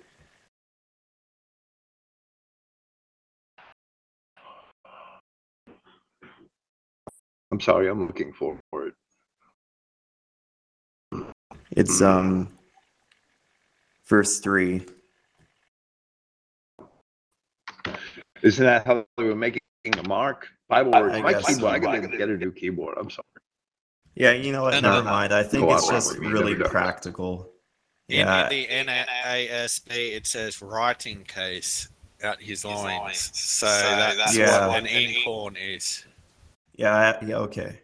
[SPEAKER 3] I'm sorry, I'm looking for it.
[SPEAKER 5] It's um, verse three.
[SPEAKER 3] Isn't that how they were making the mark? Bible
[SPEAKER 5] I-
[SPEAKER 3] words.
[SPEAKER 5] I
[SPEAKER 3] My
[SPEAKER 5] guess
[SPEAKER 3] keyboard.
[SPEAKER 5] so.
[SPEAKER 3] I gotta get a new keyboard. I'm sorry.
[SPEAKER 5] Yeah, you know what?
[SPEAKER 1] No, no,
[SPEAKER 5] Never
[SPEAKER 1] no.
[SPEAKER 5] mind. I think
[SPEAKER 3] Go
[SPEAKER 5] it's
[SPEAKER 3] on,
[SPEAKER 5] just
[SPEAKER 3] Robert. We've
[SPEAKER 5] really
[SPEAKER 3] never done that.
[SPEAKER 5] practical.
[SPEAKER 1] In
[SPEAKER 5] Yeah,
[SPEAKER 1] the N A S B, it says writing case at his lines. So that's
[SPEAKER 5] Yeah.
[SPEAKER 1] what an inkhorn is.
[SPEAKER 5] yeah, yeah. Okay.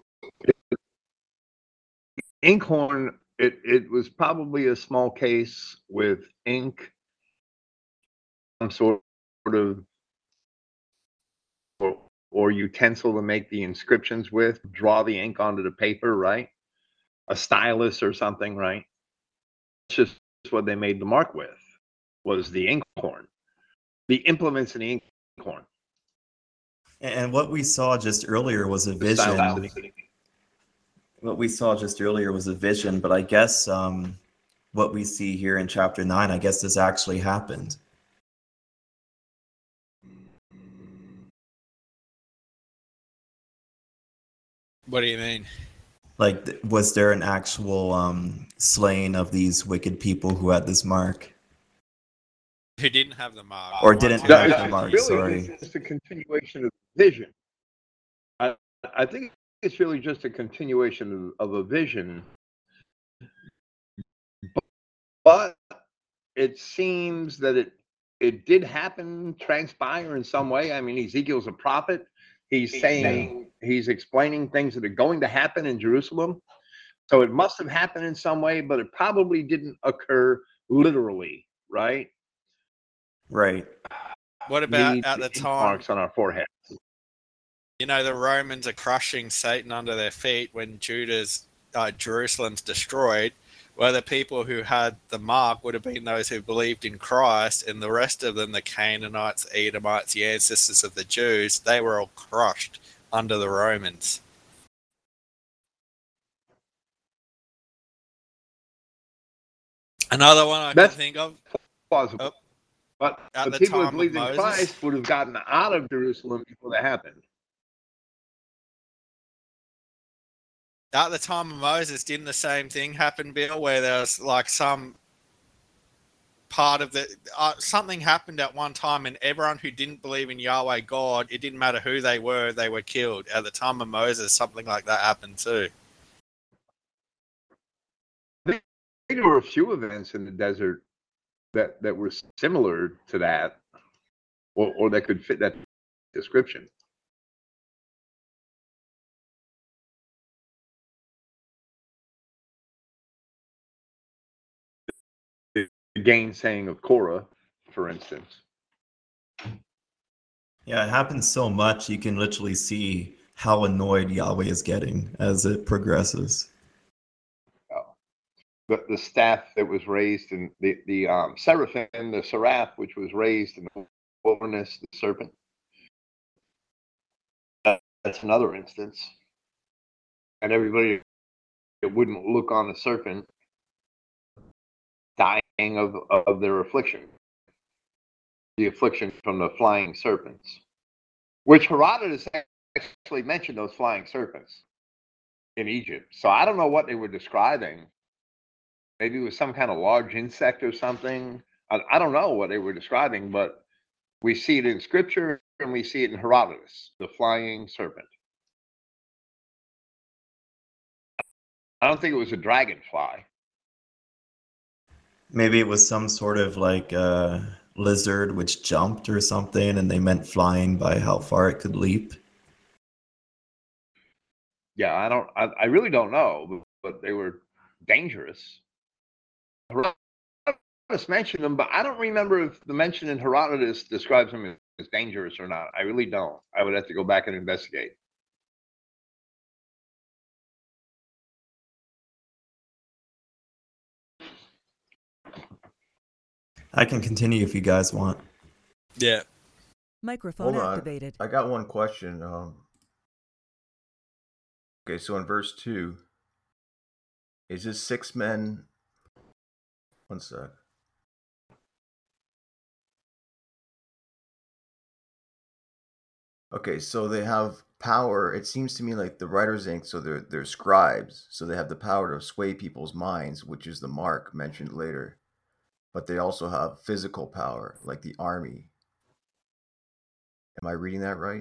[SPEAKER 3] Inkhorn, it, it was probably a small case with ink, some sort of, or, or utensil to make the inscriptions with, draw the ink onto the paper, right? A stylus or something, right? It's just what they made the mark with, was the inkhorn. The implements in the inkhorn.
[SPEAKER 5] And what we saw just earlier was a
[SPEAKER 3] The
[SPEAKER 5] vision.
[SPEAKER 3] stylus.
[SPEAKER 5] What we saw just earlier was a vision, but I guess um, what we see here in chapter nine, I guess this actually happened.
[SPEAKER 1] What do you mean?
[SPEAKER 5] Like, th- was there an actual um, slaying of these wicked people who had this mark?
[SPEAKER 1] Who didn't have the mark?
[SPEAKER 5] Or
[SPEAKER 1] The
[SPEAKER 5] didn't
[SPEAKER 1] ones who
[SPEAKER 3] No,
[SPEAKER 5] have
[SPEAKER 1] had
[SPEAKER 5] the
[SPEAKER 3] it's
[SPEAKER 5] mark,
[SPEAKER 3] really
[SPEAKER 5] sorry.
[SPEAKER 3] just a continuation of the vision. I, I think it's really just a continuation of, of a vision. But it seems that it it did happen, transpire in some way. I mean, Ezekiel's a prophet. He's,
[SPEAKER 1] He's
[SPEAKER 3] saying,
[SPEAKER 1] saying-
[SPEAKER 3] he's explaining things that are going to happen in Jerusalem. So it must have happened in some way, but it probably didn't occur literally, right?
[SPEAKER 5] Right.
[SPEAKER 1] What
[SPEAKER 3] We
[SPEAKER 1] about
[SPEAKER 3] need
[SPEAKER 1] at the
[SPEAKER 3] ink
[SPEAKER 1] time?
[SPEAKER 3] marks on our forehead.
[SPEAKER 1] You know, the Romans are crushing Satan under their feet when Judah's uh, Jerusalem's destroyed. Well, the people who had the mark would have been those who believed in Christ, and the rest of them, the Canaanites, Edomites, the ancestors of the Jews, they were all crushed under the Romans. Another one I
[SPEAKER 3] That's
[SPEAKER 1] can think of.
[SPEAKER 3] plausible.
[SPEAKER 1] Oh,
[SPEAKER 3] but
[SPEAKER 1] at
[SPEAKER 3] the
[SPEAKER 1] the
[SPEAKER 3] people
[SPEAKER 1] time
[SPEAKER 3] who
[SPEAKER 1] of
[SPEAKER 3] believed in
[SPEAKER 1] Moses?
[SPEAKER 3] Christ would have gotten out of Jerusalem before that happened.
[SPEAKER 1] At the time of Moses, didn't the same thing happen, Bill, where there was like some part of the uh, something happened at one time, and everyone who didn't believe in Yahweh God, it didn't matter who they were, they were killed. At the time of Moses, something like that happened too.
[SPEAKER 3] I think there were a few events in the desert that, that were similar to that, or, or that could fit that description. The gainsaying of Korah, for instance.
[SPEAKER 5] Yeah, it happens so much you can literally see how annoyed Yahweh is getting as it progresses.
[SPEAKER 3] The, the staff that was raised in the, the um, seraphim, the seraph, which was raised in the wilderness, the serpent. That, that's another instance. And everybody that wouldn't look on the serpent dying of, of their affliction. The affliction from the flying serpents. Which Herodotus actually mentioned those flying serpents in Egypt. So I don't know what they were describing. Maybe it was some kind of large insect or something. I, I don't know what they were describing, but we see it in scripture and we see it in Herodotus, the flying serpent. I don't think it was a dragonfly.
[SPEAKER 5] Maybe it was some sort of like uh, lizard which jumped or something, and they meant flying by how far it could leap.
[SPEAKER 3] Yeah, I don't. I, I really don't know, but, but they were dangerous. Herodotus mentioned them, but I don't remember if the mention in Herodotus describes them as dangerous or not. I really don't. I would have to go back and investigate.
[SPEAKER 5] I can continue if you guys want.
[SPEAKER 1] Yeah.
[SPEAKER 4] Microphone
[SPEAKER 2] Hold on.
[SPEAKER 4] activated.
[SPEAKER 2] I got one question. Um, okay, so in verse two, is this six men? One sec. Okay, so they have power. It seems to me like the writer's ink, so they're they're scribes, so they have the power to sway people's minds, which is the mark mentioned later. But they also have physical power, like the army. Am I reading that right?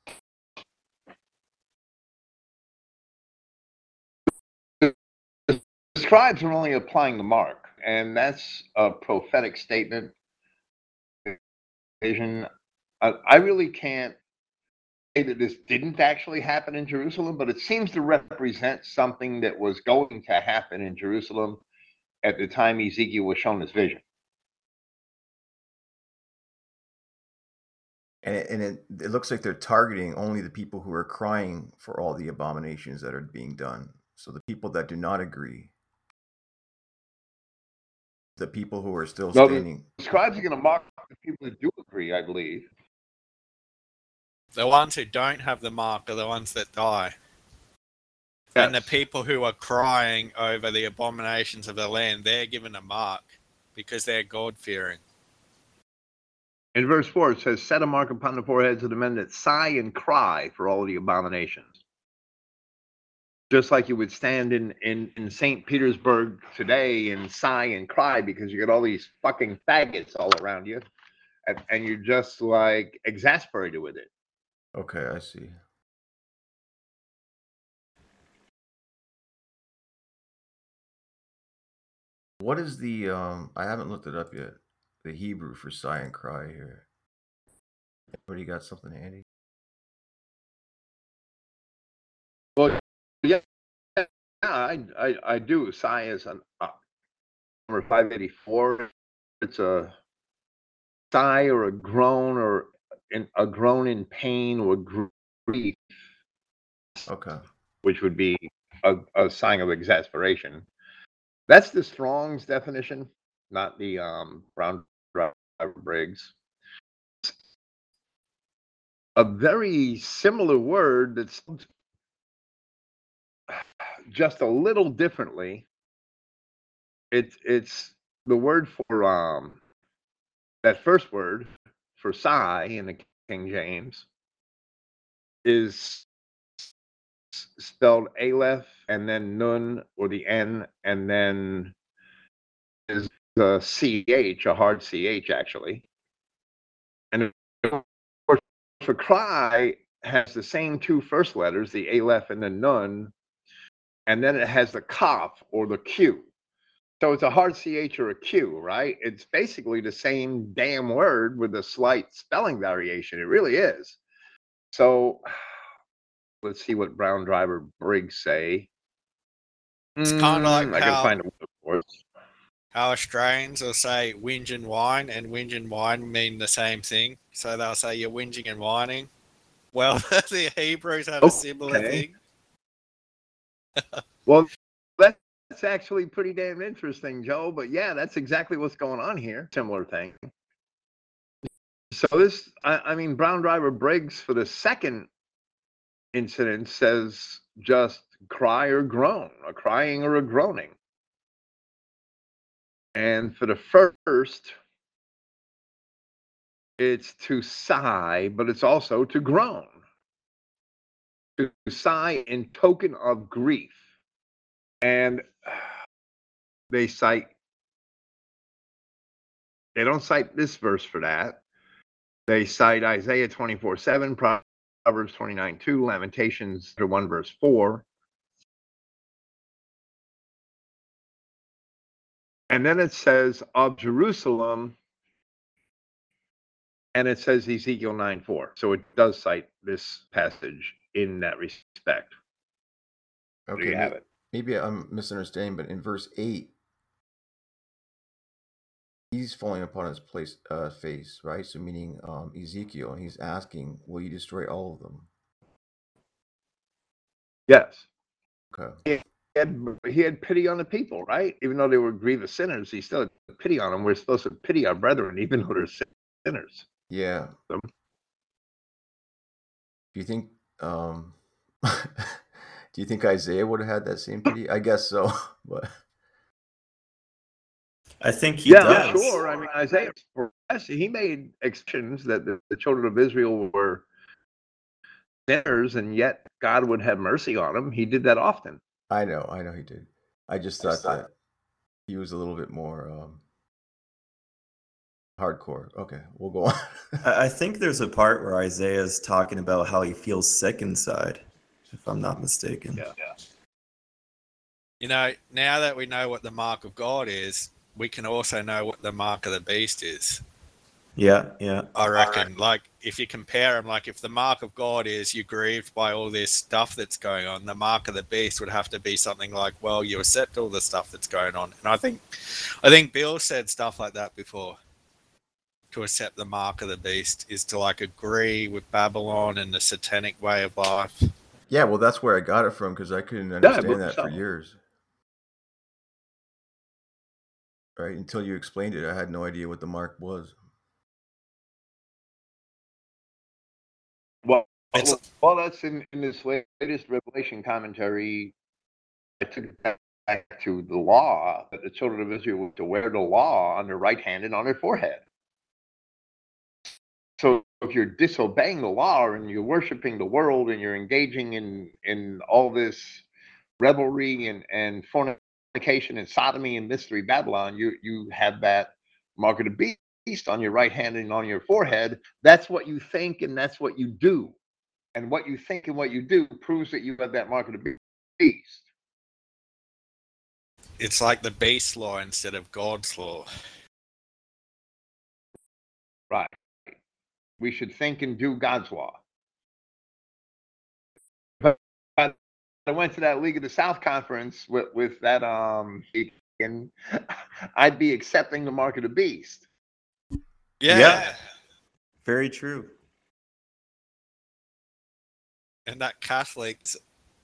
[SPEAKER 3] The scribes are only applying the mark, and that's a prophetic statement. Vision. I, I really can't say that this didn't actually happen in Jerusalem, but it seems to represent something that was going to happen in Jerusalem at the time Ezekiel was shown his vision.
[SPEAKER 2] And it, and it, it looks like they're targeting only the people who are crying for all the abominations that are being done. So the people that do not agree, the people who are still
[SPEAKER 3] No,
[SPEAKER 2] standing.
[SPEAKER 3] the scribes are going to mark the people that do agree, I believe.
[SPEAKER 1] The ones who don't have the mark are the ones that die.
[SPEAKER 3] Yes.
[SPEAKER 1] And the people who are crying over the abominations of the land, they're given a mark because they're God-fearing.
[SPEAKER 3] In verse four, it says, set a mark upon the foreheads of the men that sigh and cry for all the abominations. Just like you would stand in, in, in Saint Petersburg today and sigh and cry because you got all these fucking faggots all around you. And, and you're just like exasperated with it.
[SPEAKER 2] Okay, I see. What is the, um, I haven't looked it up yet, the Hebrew for sigh and cry here. Everybody got something handy?
[SPEAKER 3] Well, yeah, yeah I, I, I do. Sigh is an, uh, number five eighty-four. It's a sigh or a groan or in, a groan in pain or grief.
[SPEAKER 2] Okay.
[SPEAKER 3] Which would be a, a sign of exasperation. That's the Strong's definition, not the um, Brown Driver Briggs. A very similar word that's just a little differently. It's it's the word for um that first word for sigh in the King James is spelled aleph and then nun, or the N, and then is the C H, a hard C H actually. And of course, for cry has the same two first letters, the aleph and the nun, and then it has the kaf or the Q. So it's a hard C H or a Q, right? It's basically the same damn word with a slight spelling variation. It really is. So let's see what Brown Driver Briggs say.
[SPEAKER 1] It's kind of like
[SPEAKER 3] Mm, I
[SPEAKER 1] how,
[SPEAKER 3] can find a word for it.
[SPEAKER 1] how Australians will say whinge and whine, and whinge and whine mean the same thing. So they'll say you're whinging and whining. Well, the Hebrews have a similar
[SPEAKER 3] Okay.
[SPEAKER 1] thing.
[SPEAKER 3] Well, that's actually pretty damn interesting, Joe. But yeah, that's exactly what's going on here. Similar thing. So this, I, I mean, Brown Driver Briggs for the second incident says just cry or groan, a crying or a groaning. And for the first, it's to sigh, but it's also to groan. To sigh in token of grief. And they cite, they don't cite this verse for that. They cite Isaiah twenty-four seven, Proverbs twenty-nine two, Lamentations one verse four. And then it says of Jerusalem, and it says Ezekiel nine four. So it does cite this passage in that respect.
[SPEAKER 2] Okay,
[SPEAKER 3] There you have
[SPEAKER 2] may-
[SPEAKER 3] it.
[SPEAKER 2] maybe I'm misunderstanding, but in verse eight, he's falling upon his place, uh, face, right? So meaning um, Ezekiel, and he's asking, will you destroy all of them?
[SPEAKER 3] Yes.
[SPEAKER 2] Okay.
[SPEAKER 3] He had, he had pity on the people, right? Even though they were grievous sinners, he still had pity on them. We're supposed to pity our brethren, even though they're sinners.
[SPEAKER 2] Yeah.
[SPEAKER 3] So,
[SPEAKER 2] Do you think um do you think Isaiah would have had that same pity? I guess so, but
[SPEAKER 5] I think he
[SPEAKER 3] yeah,
[SPEAKER 5] does.
[SPEAKER 3] I'm sure. I mean, Isaiah, he made exceptions that the, the children of Israel were sinners, and yet God would have mercy on them. He did that often.
[SPEAKER 2] I know, I know he did. I just thought that he was a little bit more um hardcore. Okay, we'll go on.
[SPEAKER 5] I I think there's a part where Isaiah is talking about how he feels sick inside, if I'm not mistaken.
[SPEAKER 3] Yeah.
[SPEAKER 1] You know, now that we know what the mark of God is, we can also know what the mark of the beast is.
[SPEAKER 5] Yeah, yeah.
[SPEAKER 1] I reckon. Like, if you compare them, like if the mark of God is you're grieved by all this stuff that's going on, the mark of the beast would have to be something like, well, you accept all the stuff that's going on. And I think, I think Bill said stuff like that before. To accept the mark of the beast is to like agree with Babylon and the satanic way of life.
[SPEAKER 2] Yeah, well, that's where I got it from because I couldn't
[SPEAKER 3] I
[SPEAKER 2] understand
[SPEAKER 3] believe
[SPEAKER 2] that
[SPEAKER 3] so.
[SPEAKER 2] for years. Right until you explained it, I had no idea what the mark was.
[SPEAKER 3] Well,
[SPEAKER 1] It's
[SPEAKER 3] well, well, that's in, in this latest Revelation commentary. I took it back to the law that the children of Israel were to wear the law on their right hand and on their forehead. So if you're disobeying the law and you're worshiping the world and you're engaging in, in all this revelry and, and fornication and sodomy and mystery Babylon, you you have that mark of the beast on your right hand and on your forehead. That's what you think and that's what you do. And what you think and what you do proves that you have that mark of the beast.
[SPEAKER 1] it's like the beast law instead of God's law.
[SPEAKER 3] Right. We should think and do God's law. But I went to that League of the South conference with, with that um and I'd be accepting the mark of the beast.
[SPEAKER 1] Yeah.
[SPEAKER 5] Yeah. Very true.
[SPEAKER 1] And that Catholics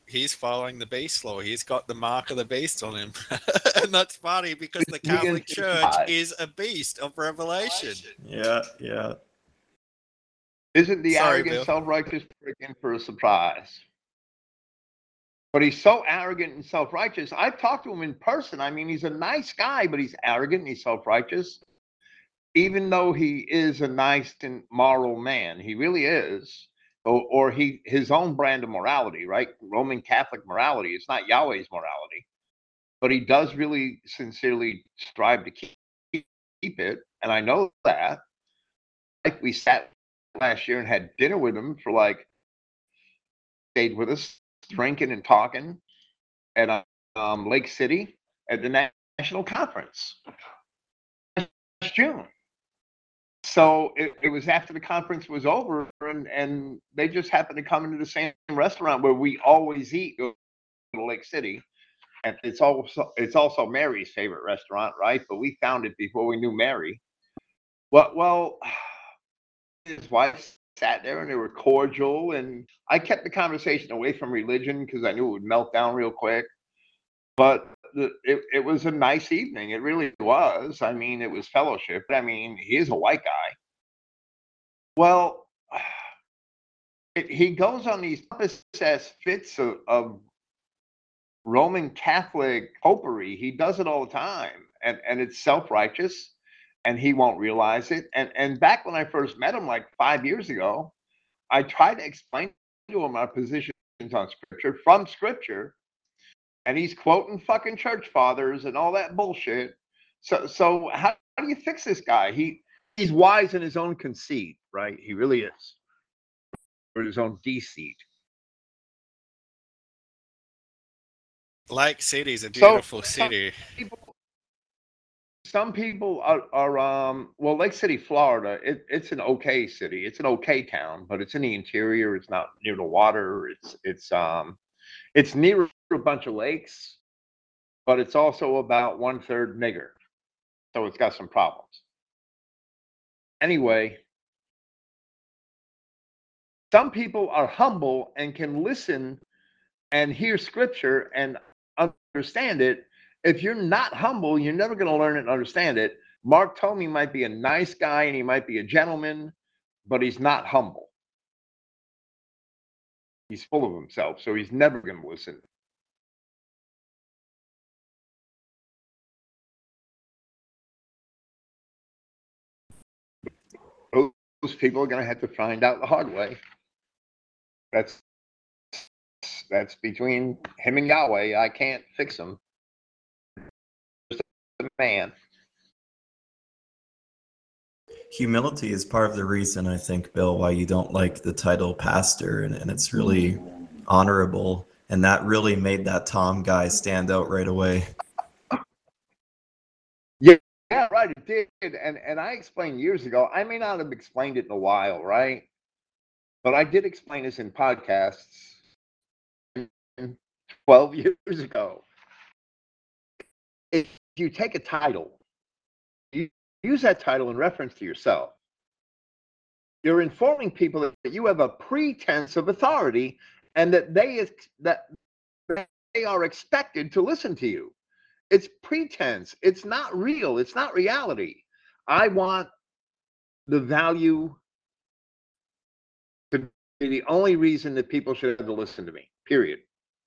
[SPEAKER 1] he's following the beast law. He's got the mark of the beast on him. And that's funny because the
[SPEAKER 3] Vegan
[SPEAKER 1] Catholic
[SPEAKER 3] to
[SPEAKER 1] Church
[SPEAKER 3] God.
[SPEAKER 1] is a beast of Revelation.
[SPEAKER 5] Yeah, yeah.
[SPEAKER 3] Isn't the
[SPEAKER 1] Sorry,
[SPEAKER 3] arrogant,
[SPEAKER 1] Bill.
[SPEAKER 3] self-righteous prick in for a surprise? But he's so arrogant and self-righteous. I've talked to him in person. I mean, he's a nice guy, but he's arrogant and he's self-righteous. Even though he is a nice and moral man, he really is. Or, or he his own brand of morality, right? Roman Catholic morality. It's not Yahweh's morality. But he does really sincerely strive to keep, keep it. And I know that. Like we sat last year and had dinner with him for like, stayed with us, drinking and talking at um, Lake City at the national conference. It's June. So it, it was after the conference was over, and, and they just happened to come into the same restaurant where we always eat, go to Lake City. And it's also it's also Mary's favorite restaurant, right? But we found it before we knew Mary. Well, well, his wife sat there and they were cordial, and I kept the conversation away from religion because I knew it would melt down real quick. But the, it, it was a nice evening. It really was. I mean, it was fellowship. I mean, he is a white guy. Well, it, he goes on these as fits of, of Roman Catholic popery. He does it all the time, and and it's self-righteous, and he won't realize it. And and back when I first met him, like five years ago, I tried to explain to him our positions on Scripture from Scripture, and he's quoting fucking church fathers and all that bullshit. So so how, how do you fix this guy? He he's wise in his own conceit, right? He really is, or his own deceit.
[SPEAKER 1] Lake City's a
[SPEAKER 3] So
[SPEAKER 1] beautiful
[SPEAKER 3] some
[SPEAKER 1] city.
[SPEAKER 3] people, some people are, are um well, Lake City, Florida. It, it's an okay city. It's an okay town, but it's in the interior. It's not near the water. It's it's um it's near a bunch of lakes, but it's also about one third nigger, so it's got some problems. Anyway, some people are humble and can listen and hear Scripture and understand it. If you're not humble, you're never going to learn it and understand it. Mark Tomei might be a nice guy and he might be a gentleman, but he's not humble. He's full of himself, so he's never going to listen. Those people are going to have to find out the hard way. That's that's between him and Yahweh. I can't fix him. Just a man.
[SPEAKER 5] Humility is part of the reason, I think, Bill, why you don't like the title pastor, and, and it's really honorable, and that really made that Tom guy stand out right away.
[SPEAKER 3] Yeah, yeah, right. It did, and and I explained years ago. I may not have explained it in a while, right? But I did explain this in podcasts twelve years ago. If you take a title, you use that title in reference to yourself. You're informing people that you have a pretense of authority and that they that they are expected to listen to you. It's pretense. It's not real. It's not reality. I want the value to be the only reason that people should have to listen to me, period.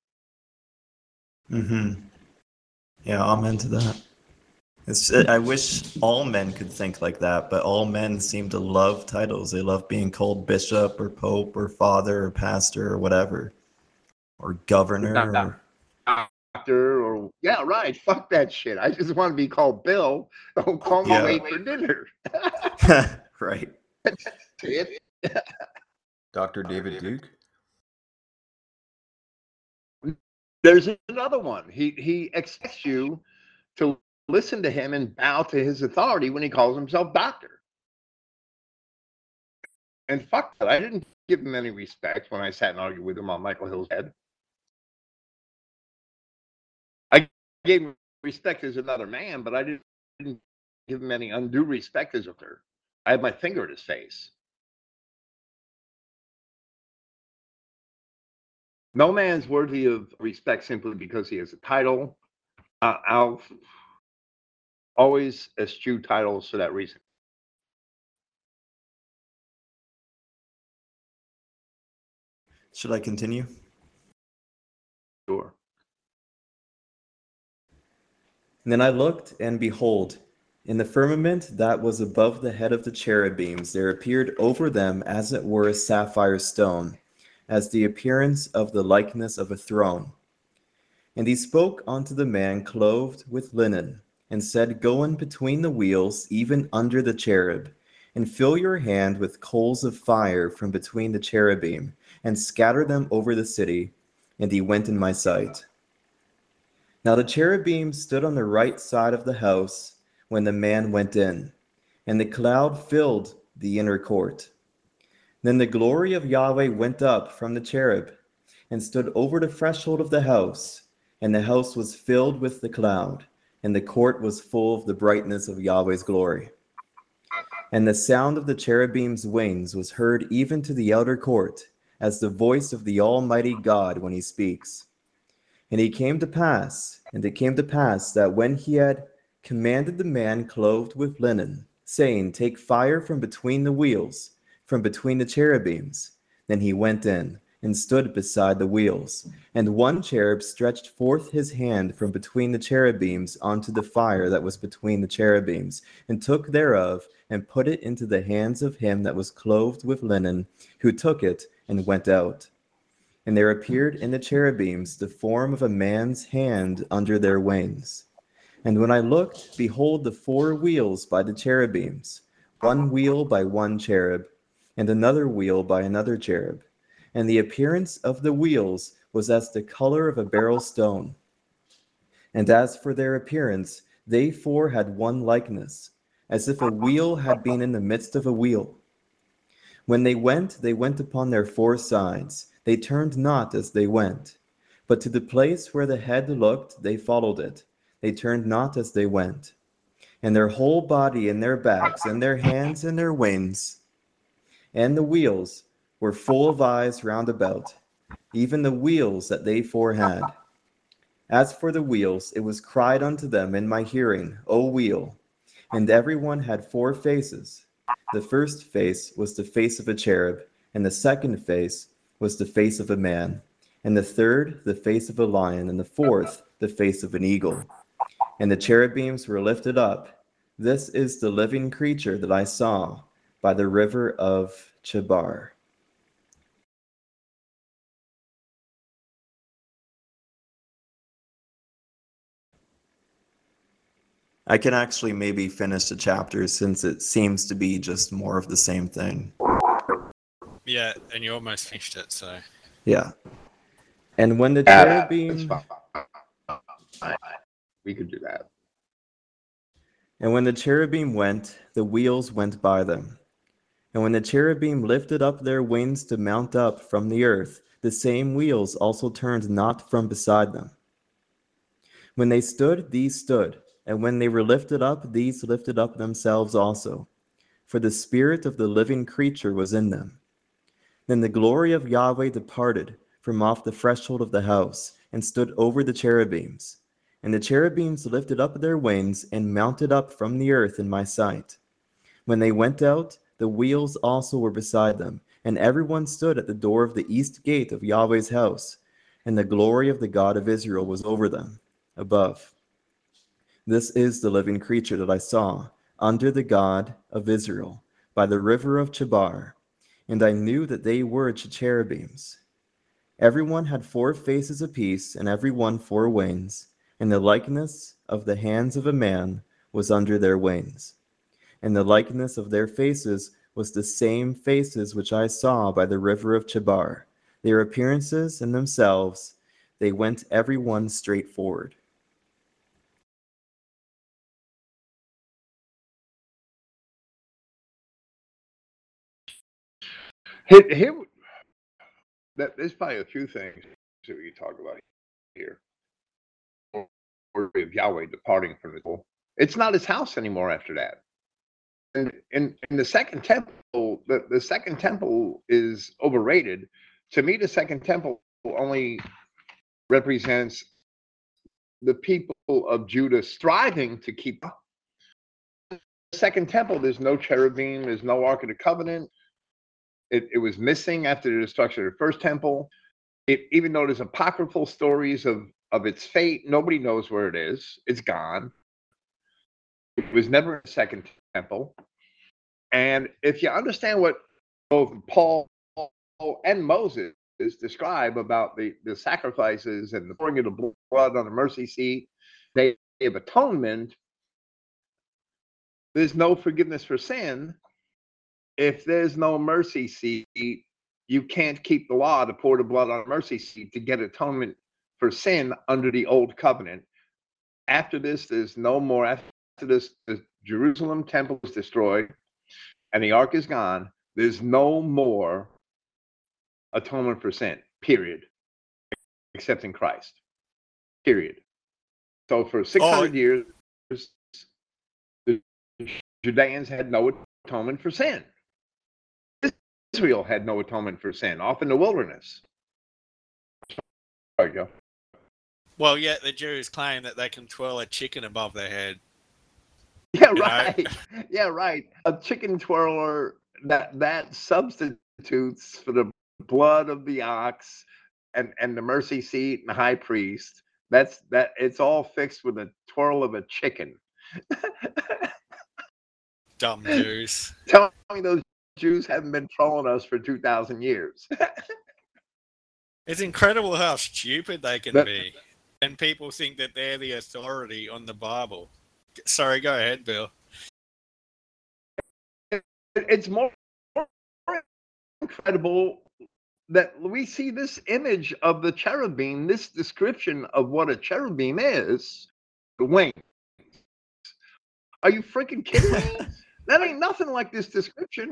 [SPEAKER 5] Mm-hmm. Yeah, amen to that. It's, I wish all men could think like that, but all men seem to love titles. They love being called bishop or pope or father or pastor or whatever, or governor.
[SPEAKER 3] Not, not,
[SPEAKER 5] Or...
[SPEAKER 3] doctor or yeah, right. Fuck that shit. I just want to be called Bill. Don't call me
[SPEAKER 5] Yeah.
[SPEAKER 3] late for dinner.
[SPEAKER 5] Right.
[SPEAKER 3] That's it.
[SPEAKER 2] Doctor David Duke.
[SPEAKER 3] There's another one. He he expects you to listen to him and bow to his authority when he calls himself doctor. And fuck that. I didn't give him any respect when I sat and argued with him on Michael Hill's head. I gave him respect as another man, but I didn't, didn't give him any undue respect as a doctor. I had my finger at his face. No man's worthy of respect simply because he has a title. Uh, I'll always eschew titles for that reason.
[SPEAKER 5] Should I continue?
[SPEAKER 3] Sure.
[SPEAKER 5] And then I looked, and behold, in the firmament that was above the head of the cherubims, there appeared over them as it were a sapphire stone, as the appearance of the likeness of a throne. And he spoke unto the man clothed with linen, and said, Go in between the wheels, even under the cherub, and fill your hand with coals of fire from between the cherubim, and scatter them over the city. And he went in my sight. Now the cherubim stood on the right side of the house when the man went in, and the cloud filled the inner court. Then the glory of Yahweh went up from the cherub, and stood over the threshold of the house, and the house was filled with the cloud, and the court was full of the brightness of Yahweh's glory. And the sound of the cherubim's wings was heard even to the outer court, as the voice of the Almighty God when he speaks. And it came to pass, and it came to pass that when he had commanded the man clothed with linen, saying, Take fire from between the wheels, from between the cherubims, then he went in, and stood beside the wheels. And one cherub stretched forth his hand from between the cherubims unto the fire that was between the cherubims, and took thereof, and put it into the hands of him that was clothed with linen, who took it, and went out. And there appeared in the cherubims the form of a man's hand under their wings. And when I looked, behold, the four wheels by the cherubims, one wheel by one cherub, and another wheel by another cherub. And the appearance of the wheels was as the color of a beryl stone. And as for their appearance, they four had one likeness, as if a wheel had been in the midst of a wheel. When they went, they went upon their four sides. They turned not as they went, but to the place where the head looked, they followed it. They turned not as they went. And their whole body and their backs and their hands and their wings and the wheels were full of eyes round about, even the wheels that they four had. As for the wheels, it was cried unto them in my hearing, O wheel. And every one had four faces. The first face was the face of a cherub, and the second face was the face of a man, and the third the face of a lion, and the fourth the face of an eagle. And the cherubims were lifted up. This is the living creature that I saw by the river of Chebar. I can actually maybe finish the chapter since it seems to be just more of the same thing.
[SPEAKER 1] Yeah, and you almost finished it, so.
[SPEAKER 5] Yeah. And when the
[SPEAKER 3] Yeah,
[SPEAKER 5] cherubim
[SPEAKER 3] that's fine. We could do that.
[SPEAKER 5] and when the cherubim went, the wheels went by them. And when the cherubim lifted up their wings to mount up from the earth, the same wheels also turned not from beside them. When they stood, these stood, and when they were lifted up, these lifted up themselves also, for the spirit of the living creature was in them. Then the glory of Yahweh departed from off the threshold of the house, and stood over the cherubims. And the cherubims lifted up their wings, and mounted up from the earth in my sight. When they went out, the wheels also were beside them, and everyone stood at the door of the east gate of Yahweh's house, and the glory of the God of Israel was over them, above. This is the living creature that I saw, under the God of Israel, by the river of Chebar, and I knew that they were cherubims. Everyone had four faces apiece, and every one four wings, and the likeness of the hands of a man was under their wings. And the likeness of their faces was the same faces which I saw by the river of Chebar. Their appearances in themselves, they went every one straight forward.
[SPEAKER 3] Here, here that, there's probably a few things that we could talk about here. Glory of Yahweh departing from the temple. It's not his house anymore after that. And in, in the second temple, the, the second temple is overrated. To me, the second temple only represents the people of Judah striving to keep the second temple. There's no cherubim, there's no Ark of the Covenant. It, it was missing after the destruction of the first temple. It, even though there's apocryphal stories of, of its fate, nobody knows where it is. It's gone. It was never in the second temple. And if you understand what both Paul and Moses describe about the, the sacrifices and the pouring of the blood on the mercy seat, Day of Atonement, there's no forgiveness for sin. If there's no mercy seat, you can't keep the law to pour the blood on the mercy seat to get atonement for sin under the old covenant. After this, there's no more. After this, the Jerusalem temple is destroyed and the ark is gone. There's no more atonement for sin, period, except in Christ, period. So for six hundred oh. years, the Judeans had no atonement for sin. Israel had no atonement for sin, off in the wilderness. Sorry, Joe.
[SPEAKER 1] Well, yet the Jews claim that they can twirl a chicken above their head.
[SPEAKER 3] Yeah, right. Yeah, right. A chicken twirler, that that substitutes for the blood of the ox and, and the mercy seat and the high priest. That's that. It's all fixed with a twirl of a chicken.
[SPEAKER 1] Dumb Jews.
[SPEAKER 3] Tell me those Jews haven't been trolling us for two thousand years.
[SPEAKER 1] It's incredible how stupid they can
[SPEAKER 3] that,
[SPEAKER 1] be. And people think that they're the authority on the Bible. Sorry, go ahead, Bill.
[SPEAKER 3] It's more incredible that we see this image of the cherubim, this description of what a cherubim is, the wings. Are you freaking kidding me? That ain't nothing like this description.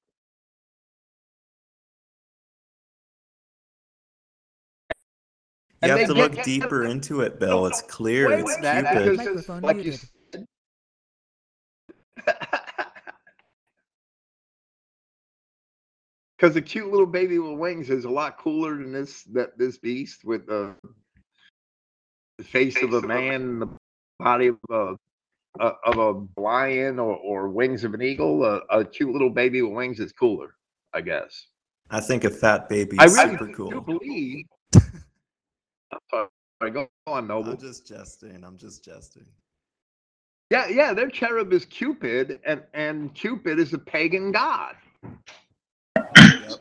[SPEAKER 5] You and have to look get, deeper get, into it, Bill. It's clear. Wait, it's
[SPEAKER 3] that,
[SPEAKER 5] Cupid.
[SPEAKER 3] Because, like you said, because the cute little baby with wings is a lot cooler than this that this beast with uh, the face, face of a man and the body of a, a of a lion or, or wings of an eagle. A, a cute little baby with wings is cooler, I guess.
[SPEAKER 5] I think a fat baby
[SPEAKER 3] is
[SPEAKER 5] I really super cool.
[SPEAKER 3] Do believe. I'm sorry, go on, Noble.
[SPEAKER 5] I'm just jesting. I'm just jesting.
[SPEAKER 3] Yeah, yeah. Their cherub is Cupid, and and Cupid is a pagan god.
[SPEAKER 5] Yep.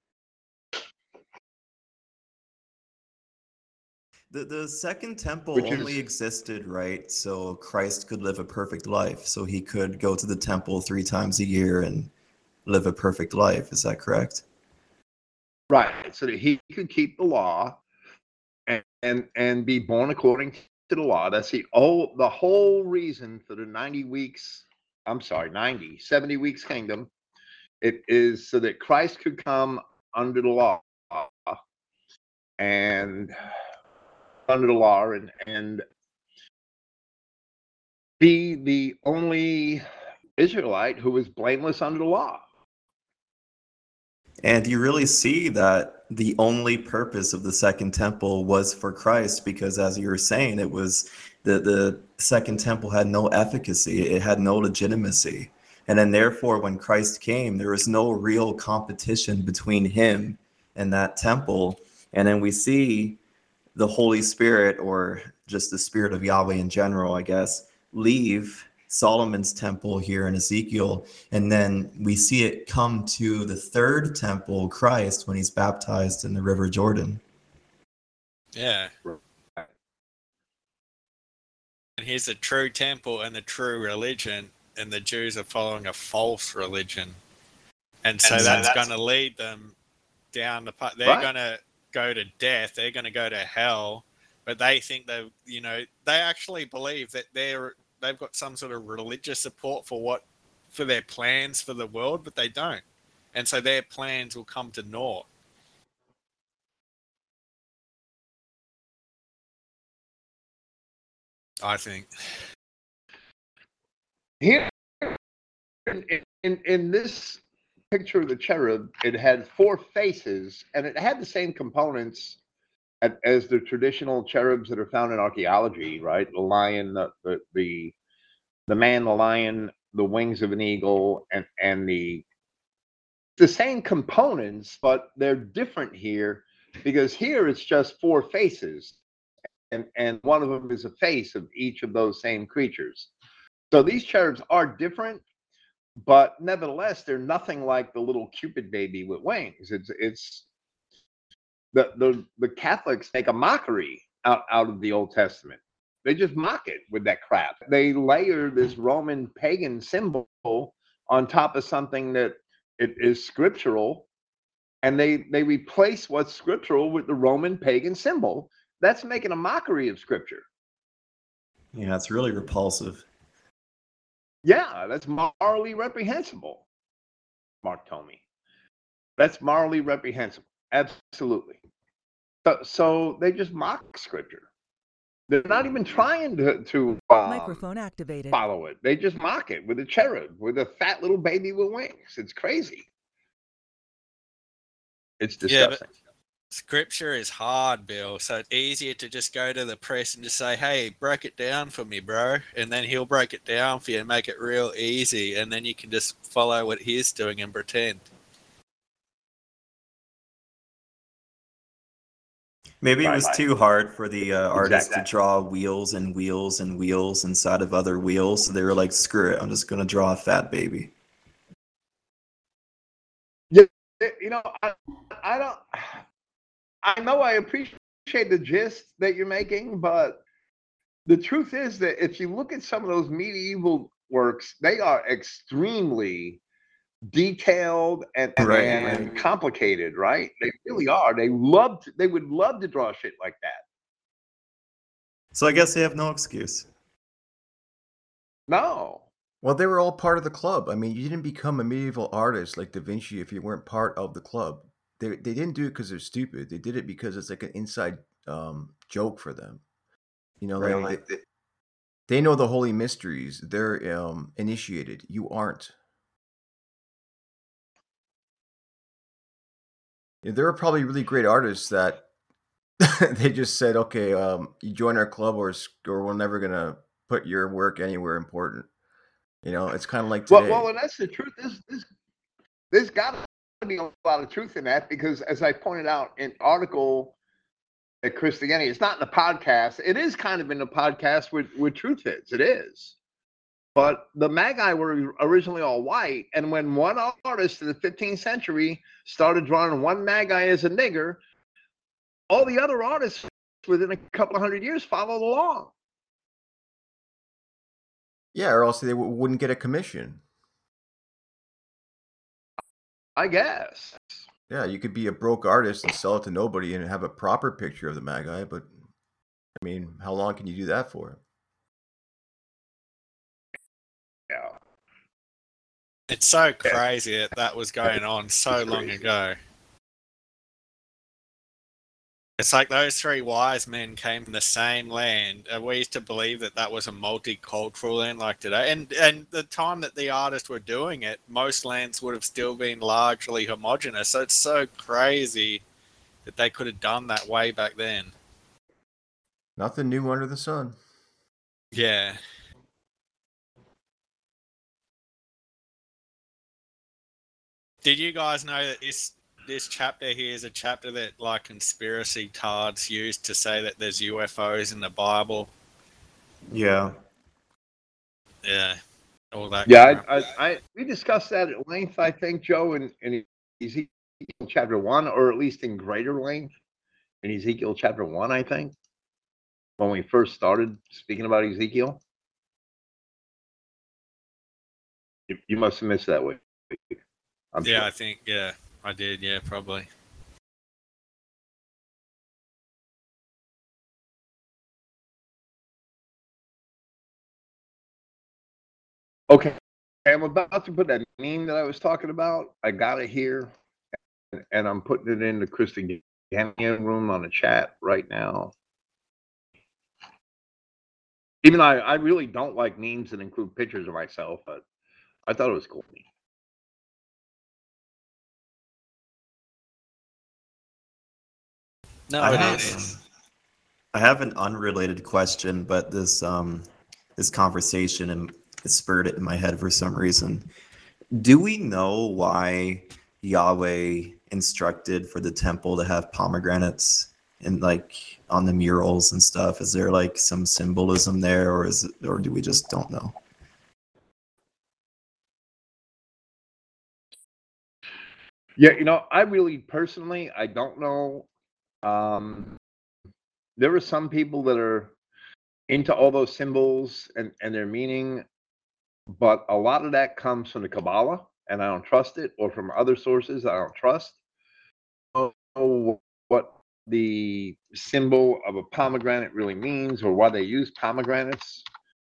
[SPEAKER 5] The the second temple Which only is... existed, right? So Christ could live a perfect life. So he could go to the temple three times a year and live a perfect life. Is that correct?
[SPEAKER 3] Right. So that he could keep the law and and, and be born according to the law. That's the oh the whole reason for the ninety weeks. I'm sorry, ninety, seventy weeks kingdom. It is so that Christ could come under the law and under the law and, and be the only Israelite who was blameless under the law.
[SPEAKER 5] And you really see that the only purpose of the second temple was for Christ, because as you were saying, it was the, the second temple had no efficacy. It had no legitimacy. And then therefore, when Christ came, there was no real competition between him and that temple. And then we see the Holy Spirit, or just the Spirit of Yahweh in general, I guess, leave Solomon's temple here in Ezekiel. And then we see it come to the third temple, Christ, when he's baptized in the River Jordan.
[SPEAKER 1] Yeah. And here's the true temple and the true religion, and the Jews are following a false religion. And so, and so that's, that's going to lead them down the path. They're right. going to go to death. They're going to go to hell. But they think they, you know, they actually believe that they're, they've got some sort of religious support for what, for their plans for the world, but they don't. And so their plans will come to naught. I think.
[SPEAKER 3] Here, in, in, in this picture of the cherub, it had four faces, and it had the same components as the traditional cherubs that are found in archaeology, right? The lion, the the the, the man, the lion, the wings of an eagle, and and the the same components, but they're different here because here it's just four faces, and and one of them is a face of each of those same creatures. So these cherubs are different, but nevertheless, they're nothing like the little Cupid baby with wings. It's it's the the the Catholics make a mockery out out of the Old Testament. They just mock it with that crap. They layer this Roman pagan symbol on top of something that it is scriptural, and they they replace what's scriptural with the Roman pagan symbol. That's making a mockery of scripture.
[SPEAKER 5] Yeah, it's really repulsive.
[SPEAKER 3] Yeah, that's morally reprehensible. Mark told me. That's morally reprehensible. Absolutely. So, so they just mock scripture. They're not even trying to, to um,
[SPEAKER 4] Microphone activated.
[SPEAKER 3] follow it. They just mock it with a cherub, with a fat little baby with wings. It's crazy. It's
[SPEAKER 1] Yeah,
[SPEAKER 3] disgusting.
[SPEAKER 1] but scripture is hard, Bill. So it's easier to just go to the priest and just say, "Hey, break it down for me, bro," and then he'll break it down for you and make it real easy, and then you can just follow what he's doing and pretend.
[SPEAKER 5] Maybe it
[SPEAKER 3] Right,
[SPEAKER 5] was
[SPEAKER 3] right.
[SPEAKER 5] too hard for the uh, artists to
[SPEAKER 3] Exactly.
[SPEAKER 5] draw wheels and wheels and wheels inside of other wheels. So they were like, screw it, I'm just going to draw a fat baby.
[SPEAKER 3] Yeah, you know, I, I don't. I know I appreciate the gist that you're making, but the truth is that if you look at some of those medieval works, they are extremely detailed and, and,
[SPEAKER 5] Right,
[SPEAKER 3] and
[SPEAKER 5] right.
[SPEAKER 3] complicated, right? They really are. They love to, they would love to draw shit like that.
[SPEAKER 5] So I guess they have no excuse.
[SPEAKER 3] No.
[SPEAKER 2] Well, they were all part of the club. I mean, you didn't become a medieval artist like Da Vinci if you weren't part of the club. They they didn't do it because they're stupid. They did it because it's like an inside um, joke for them. You know,
[SPEAKER 5] Right.
[SPEAKER 2] like they, they know the holy mysteries. They're um, initiated. You aren't. There are probably really great artists that they just said, "Okay, um, you join our club, or or we're never gonna put your work anywhere important." You know, it's kind of like
[SPEAKER 3] Well,
[SPEAKER 2] today.
[SPEAKER 3] well, and that's the truth. This, this, there's got to be a lot of truth in that because, as I pointed out in article at Christianity, it's not in the podcast. It is kind of in the podcast with with Truth Hits. It is. But the Magi were originally all white, and when one artist in the fifteenth century started drawing one Magi as a nigger, all the other artists within a couple of hundred years followed along.
[SPEAKER 2] Yeah, or else they w- wouldn't get a commission.
[SPEAKER 3] I guess.
[SPEAKER 2] Yeah, you could be a broke artist and sell it to nobody and have a proper picture of the Magi, but I mean, how long can you do that for?
[SPEAKER 3] Yeah.
[SPEAKER 1] It's so crazy that that was going on so long ago. It's like those three wise men came from the same land. And we used to believe that that was a multicultural land like today. And and the time that the artists were doing it, most lands would have still been largely homogenous. So it's so crazy that they could have done that way back then.
[SPEAKER 2] Nothing new under the sun.
[SPEAKER 1] Yeah. Did you guys know that this this chapter here is a chapter that like conspiracy tards use to say that there's U F Os in the Bible?
[SPEAKER 5] Yeah.
[SPEAKER 1] Yeah. All that.
[SPEAKER 3] Yeah,
[SPEAKER 1] crap.
[SPEAKER 3] I, I, I we discussed that at length, I think, Joe, in, in Ezekiel chapter one, or at least in greater length in Ezekiel chapter one, I think, when we first started speaking about Ezekiel. You, you must have missed that week. I'm
[SPEAKER 1] yeah,
[SPEAKER 3] sure.
[SPEAKER 1] I think, yeah, I did. Yeah, probably.
[SPEAKER 3] Okay. I'm about to put that meme that I was talking about. I got it here, and I'm putting it in the Christian room on the chat right now. Even though I, I really don't like memes that include pictures of myself, but I thought it was cool.
[SPEAKER 1] No,
[SPEAKER 5] I
[SPEAKER 1] it
[SPEAKER 5] have
[SPEAKER 1] is.
[SPEAKER 5] I have an unrelated question, but this um this conversation and it spurred it in my head for some reason. Do we know why Yahweh instructed for the temple to have pomegranates and like on the murals and stuff? Is there like some symbolism there, or is it, or do we just don't know?
[SPEAKER 3] Yeah, you know, I really personally, I don't know. Um, there are some people that are into all those symbols and, and their meaning, but a lot of that comes from the Kabbalah, and I don't trust it, or from other sources I don't trust. I don't know what the symbol of a pomegranate really means, or why they use pomegranates.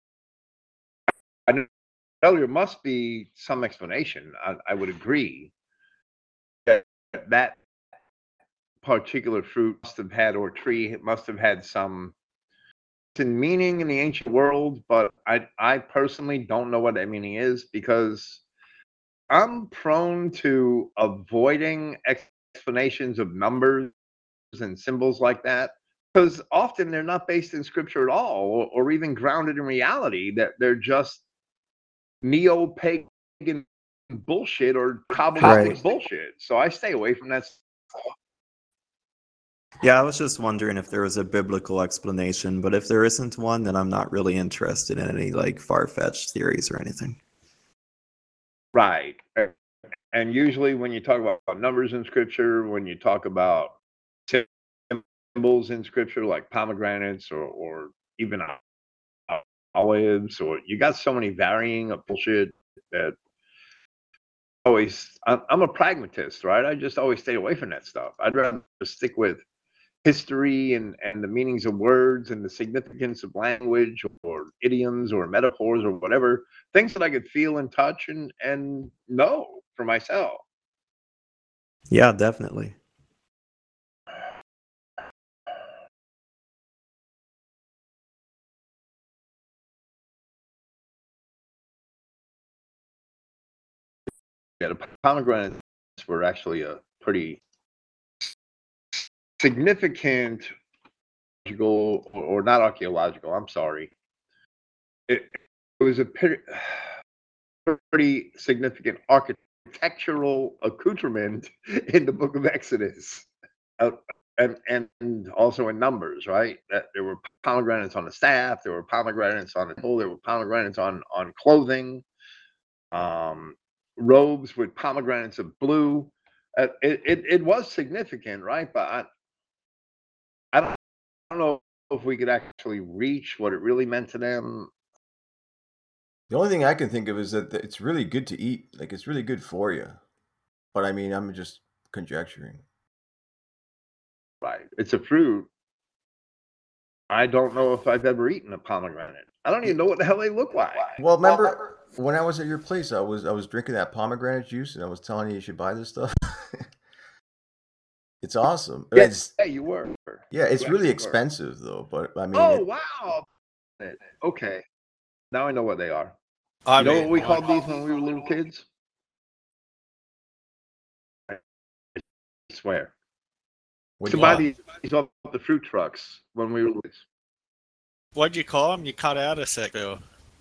[SPEAKER 3] I know there must be some explanation. I, I would agree that that particular fruit must have had, or tree it must have had some meaning in the ancient world, but I I personally don't know what that meaning is, because I'm prone to avoiding explanations of numbers and symbols like that, because often they're not based in scripture at all, or, or even grounded in reality. That they're just neo-pagan bullshit or Kabbalistic
[SPEAKER 5] Right.
[SPEAKER 3] bullshit. So I stay away from that.
[SPEAKER 5] Yeah, I was just wondering if there was a biblical explanation, but if there isn't one, then I'm not really interested in any like far-fetched theories or anything.
[SPEAKER 3] Right. And usually when you talk about numbers in scripture, when you talk about symbols in scripture like pomegranates, or, or even olives, or you got so many varying of bullshit that always, I'm, I'm a pragmatist, right? I just always stay away from that stuff. I'd rather stick with history and, and the meanings of words and the significance of language, or idioms or metaphors or whatever, things that I could feel and touch and, and know for myself.
[SPEAKER 5] Yeah, definitely.
[SPEAKER 3] Yeah, the pomegranates were actually a pretty significant archaeological, or not archaeological, I'm sorry. It, it was a pretty, pretty significant architectural accoutrement in the book of Exodus. Uh, and, and also in Numbers, right? That there were pomegranates on the staff, there were pomegranates on the pole, there were pomegranates on, on clothing, um, robes with pomegranates of blue. Uh, it, it, it was significant, right? But I, I don't, I don't know if we could actually reach what it really meant to them.
[SPEAKER 2] The only thing I can think of is that it's really good to eat. Like, it's really good for you. But I mean, I'm just conjecturing.
[SPEAKER 3] Right. It's a fruit. I don't know if I've ever eaten a pomegranate. I don't even know what the hell they look like.
[SPEAKER 2] Well, remember when I was at your place, I was I was drinking that pomegranate juice, and I was telling you you should buy this stuff. It's awesome.
[SPEAKER 3] Yeah,
[SPEAKER 2] It's
[SPEAKER 3] yeah, you were.
[SPEAKER 2] yeah, it's
[SPEAKER 3] You
[SPEAKER 2] really
[SPEAKER 3] actually were.
[SPEAKER 2] expensive though. But I mean,
[SPEAKER 3] Oh,
[SPEAKER 2] it,
[SPEAKER 3] wow. Okay. Now I know what they are.
[SPEAKER 1] I
[SPEAKER 3] You know
[SPEAKER 1] mean,
[SPEAKER 3] what we
[SPEAKER 1] I-
[SPEAKER 3] called these when we were little kids? I swear.
[SPEAKER 2] what
[SPEAKER 3] To
[SPEAKER 2] do you-
[SPEAKER 3] buy
[SPEAKER 1] What?
[SPEAKER 3] these these off the fruit trucks when we were kids.
[SPEAKER 1] What'd you call them? You cut out a sec, Bill.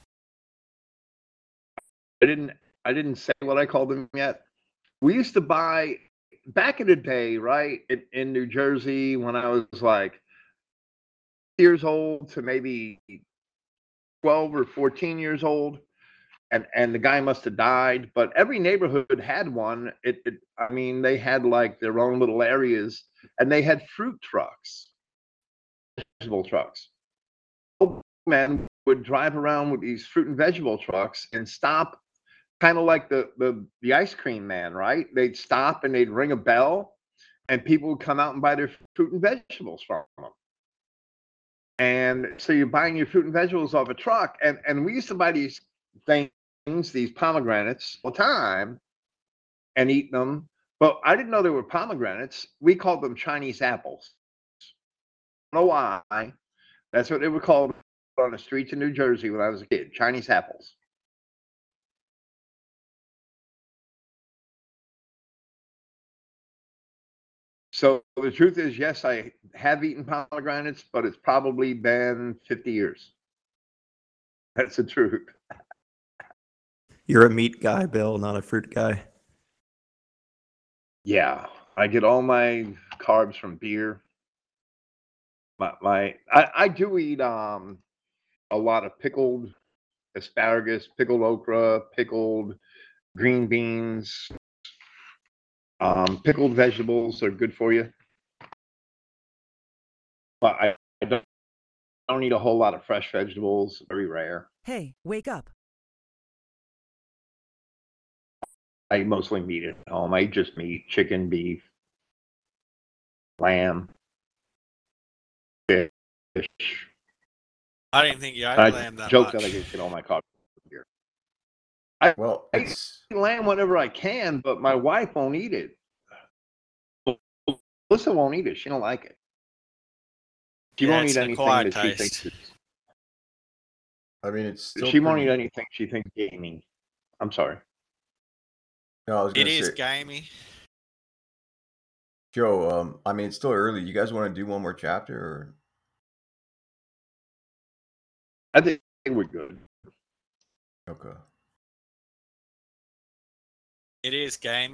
[SPEAKER 3] I didn't I didn't say what I called them yet. We used to buy back in the day, right? In, in New Jersey, when I was like years old to maybe twelve or fourteen years old, and and the guy must have died, but every neighborhood had one. It, it I mean, they had like their own little areas, and they had fruit trucks, vegetable trucks. Old men would drive around with these fruit and vegetable trucks and stop, kind of like the, the the ice cream man, right? They'd stop and they'd ring a bell, and people would come out and buy their fruit and vegetables from them. And so you're buying your fruit and vegetables off a truck, and and we used to buy these things, these pomegranates, all the time, and eat them. But I didn't know they were pomegranates. We called them Chinese apples. I don't know why. That's what they were called on the streets in New Jersey when I was a kid. Chinese apples. So the truth is, yes, I have eaten pomegranates, but it's probably been fifty years. That's the truth.
[SPEAKER 5] You're a meat guy, Bill, not a fruit guy.
[SPEAKER 3] Yeah, I get all my carbs from beer. My, my I, I do eat um a lot of pickled asparagus, pickled okra, pickled green beans, um, pickled vegetables are good for you. But I, I don't, don't eat a whole lot of fresh vegetables. Very rare.
[SPEAKER 4] Hey, wake up.
[SPEAKER 3] I eat mostly meat at home. I eat just meat, chicken, beef, lamb, fish.
[SPEAKER 1] I didn't think you ate
[SPEAKER 3] I
[SPEAKER 1] lamb that
[SPEAKER 3] joke
[SPEAKER 1] much.
[SPEAKER 3] that I get all my carbs from here. I
[SPEAKER 2] Well,
[SPEAKER 3] I
[SPEAKER 2] it's
[SPEAKER 3] eat lamb whenever I can, but my wife won't eat it. Melissa won't eat it. She don't like it. She
[SPEAKER 1] Yeah,
[SPEAKER 3] won't
[SPEAKER 1] it's
[SPEAKER 3] eat
[SPEAKER 1] an
[SPEAKER 3] anything
[SPEAKER 1] acquired
[SPEAKER 3] that she
[SPEAKER 1] taste.
[SPEAKER 3] thinks is,
[SPEAKER 2] I mean it's still
[SPEAKER 3] she won't
[SPEAKER 2] pretty,
[SPEAKER 3] eat anything she thinks gamey. I'm sorry.
[SPEAKER 2] no, I was
[SPEAKER 1] It
[SPEAKER 2] gonna
[SPEAKER 1] is
[SPEAKER 2] say,
[SPEAKER 1] gamey.
[SPEAKER 2] Joe, um, I mean it's still early. You guys want to do one more chapter or
[SPEAKER 3] I think we're good.
[SPEAKER 2] okay.
[SPEAKER 1] It is gamey.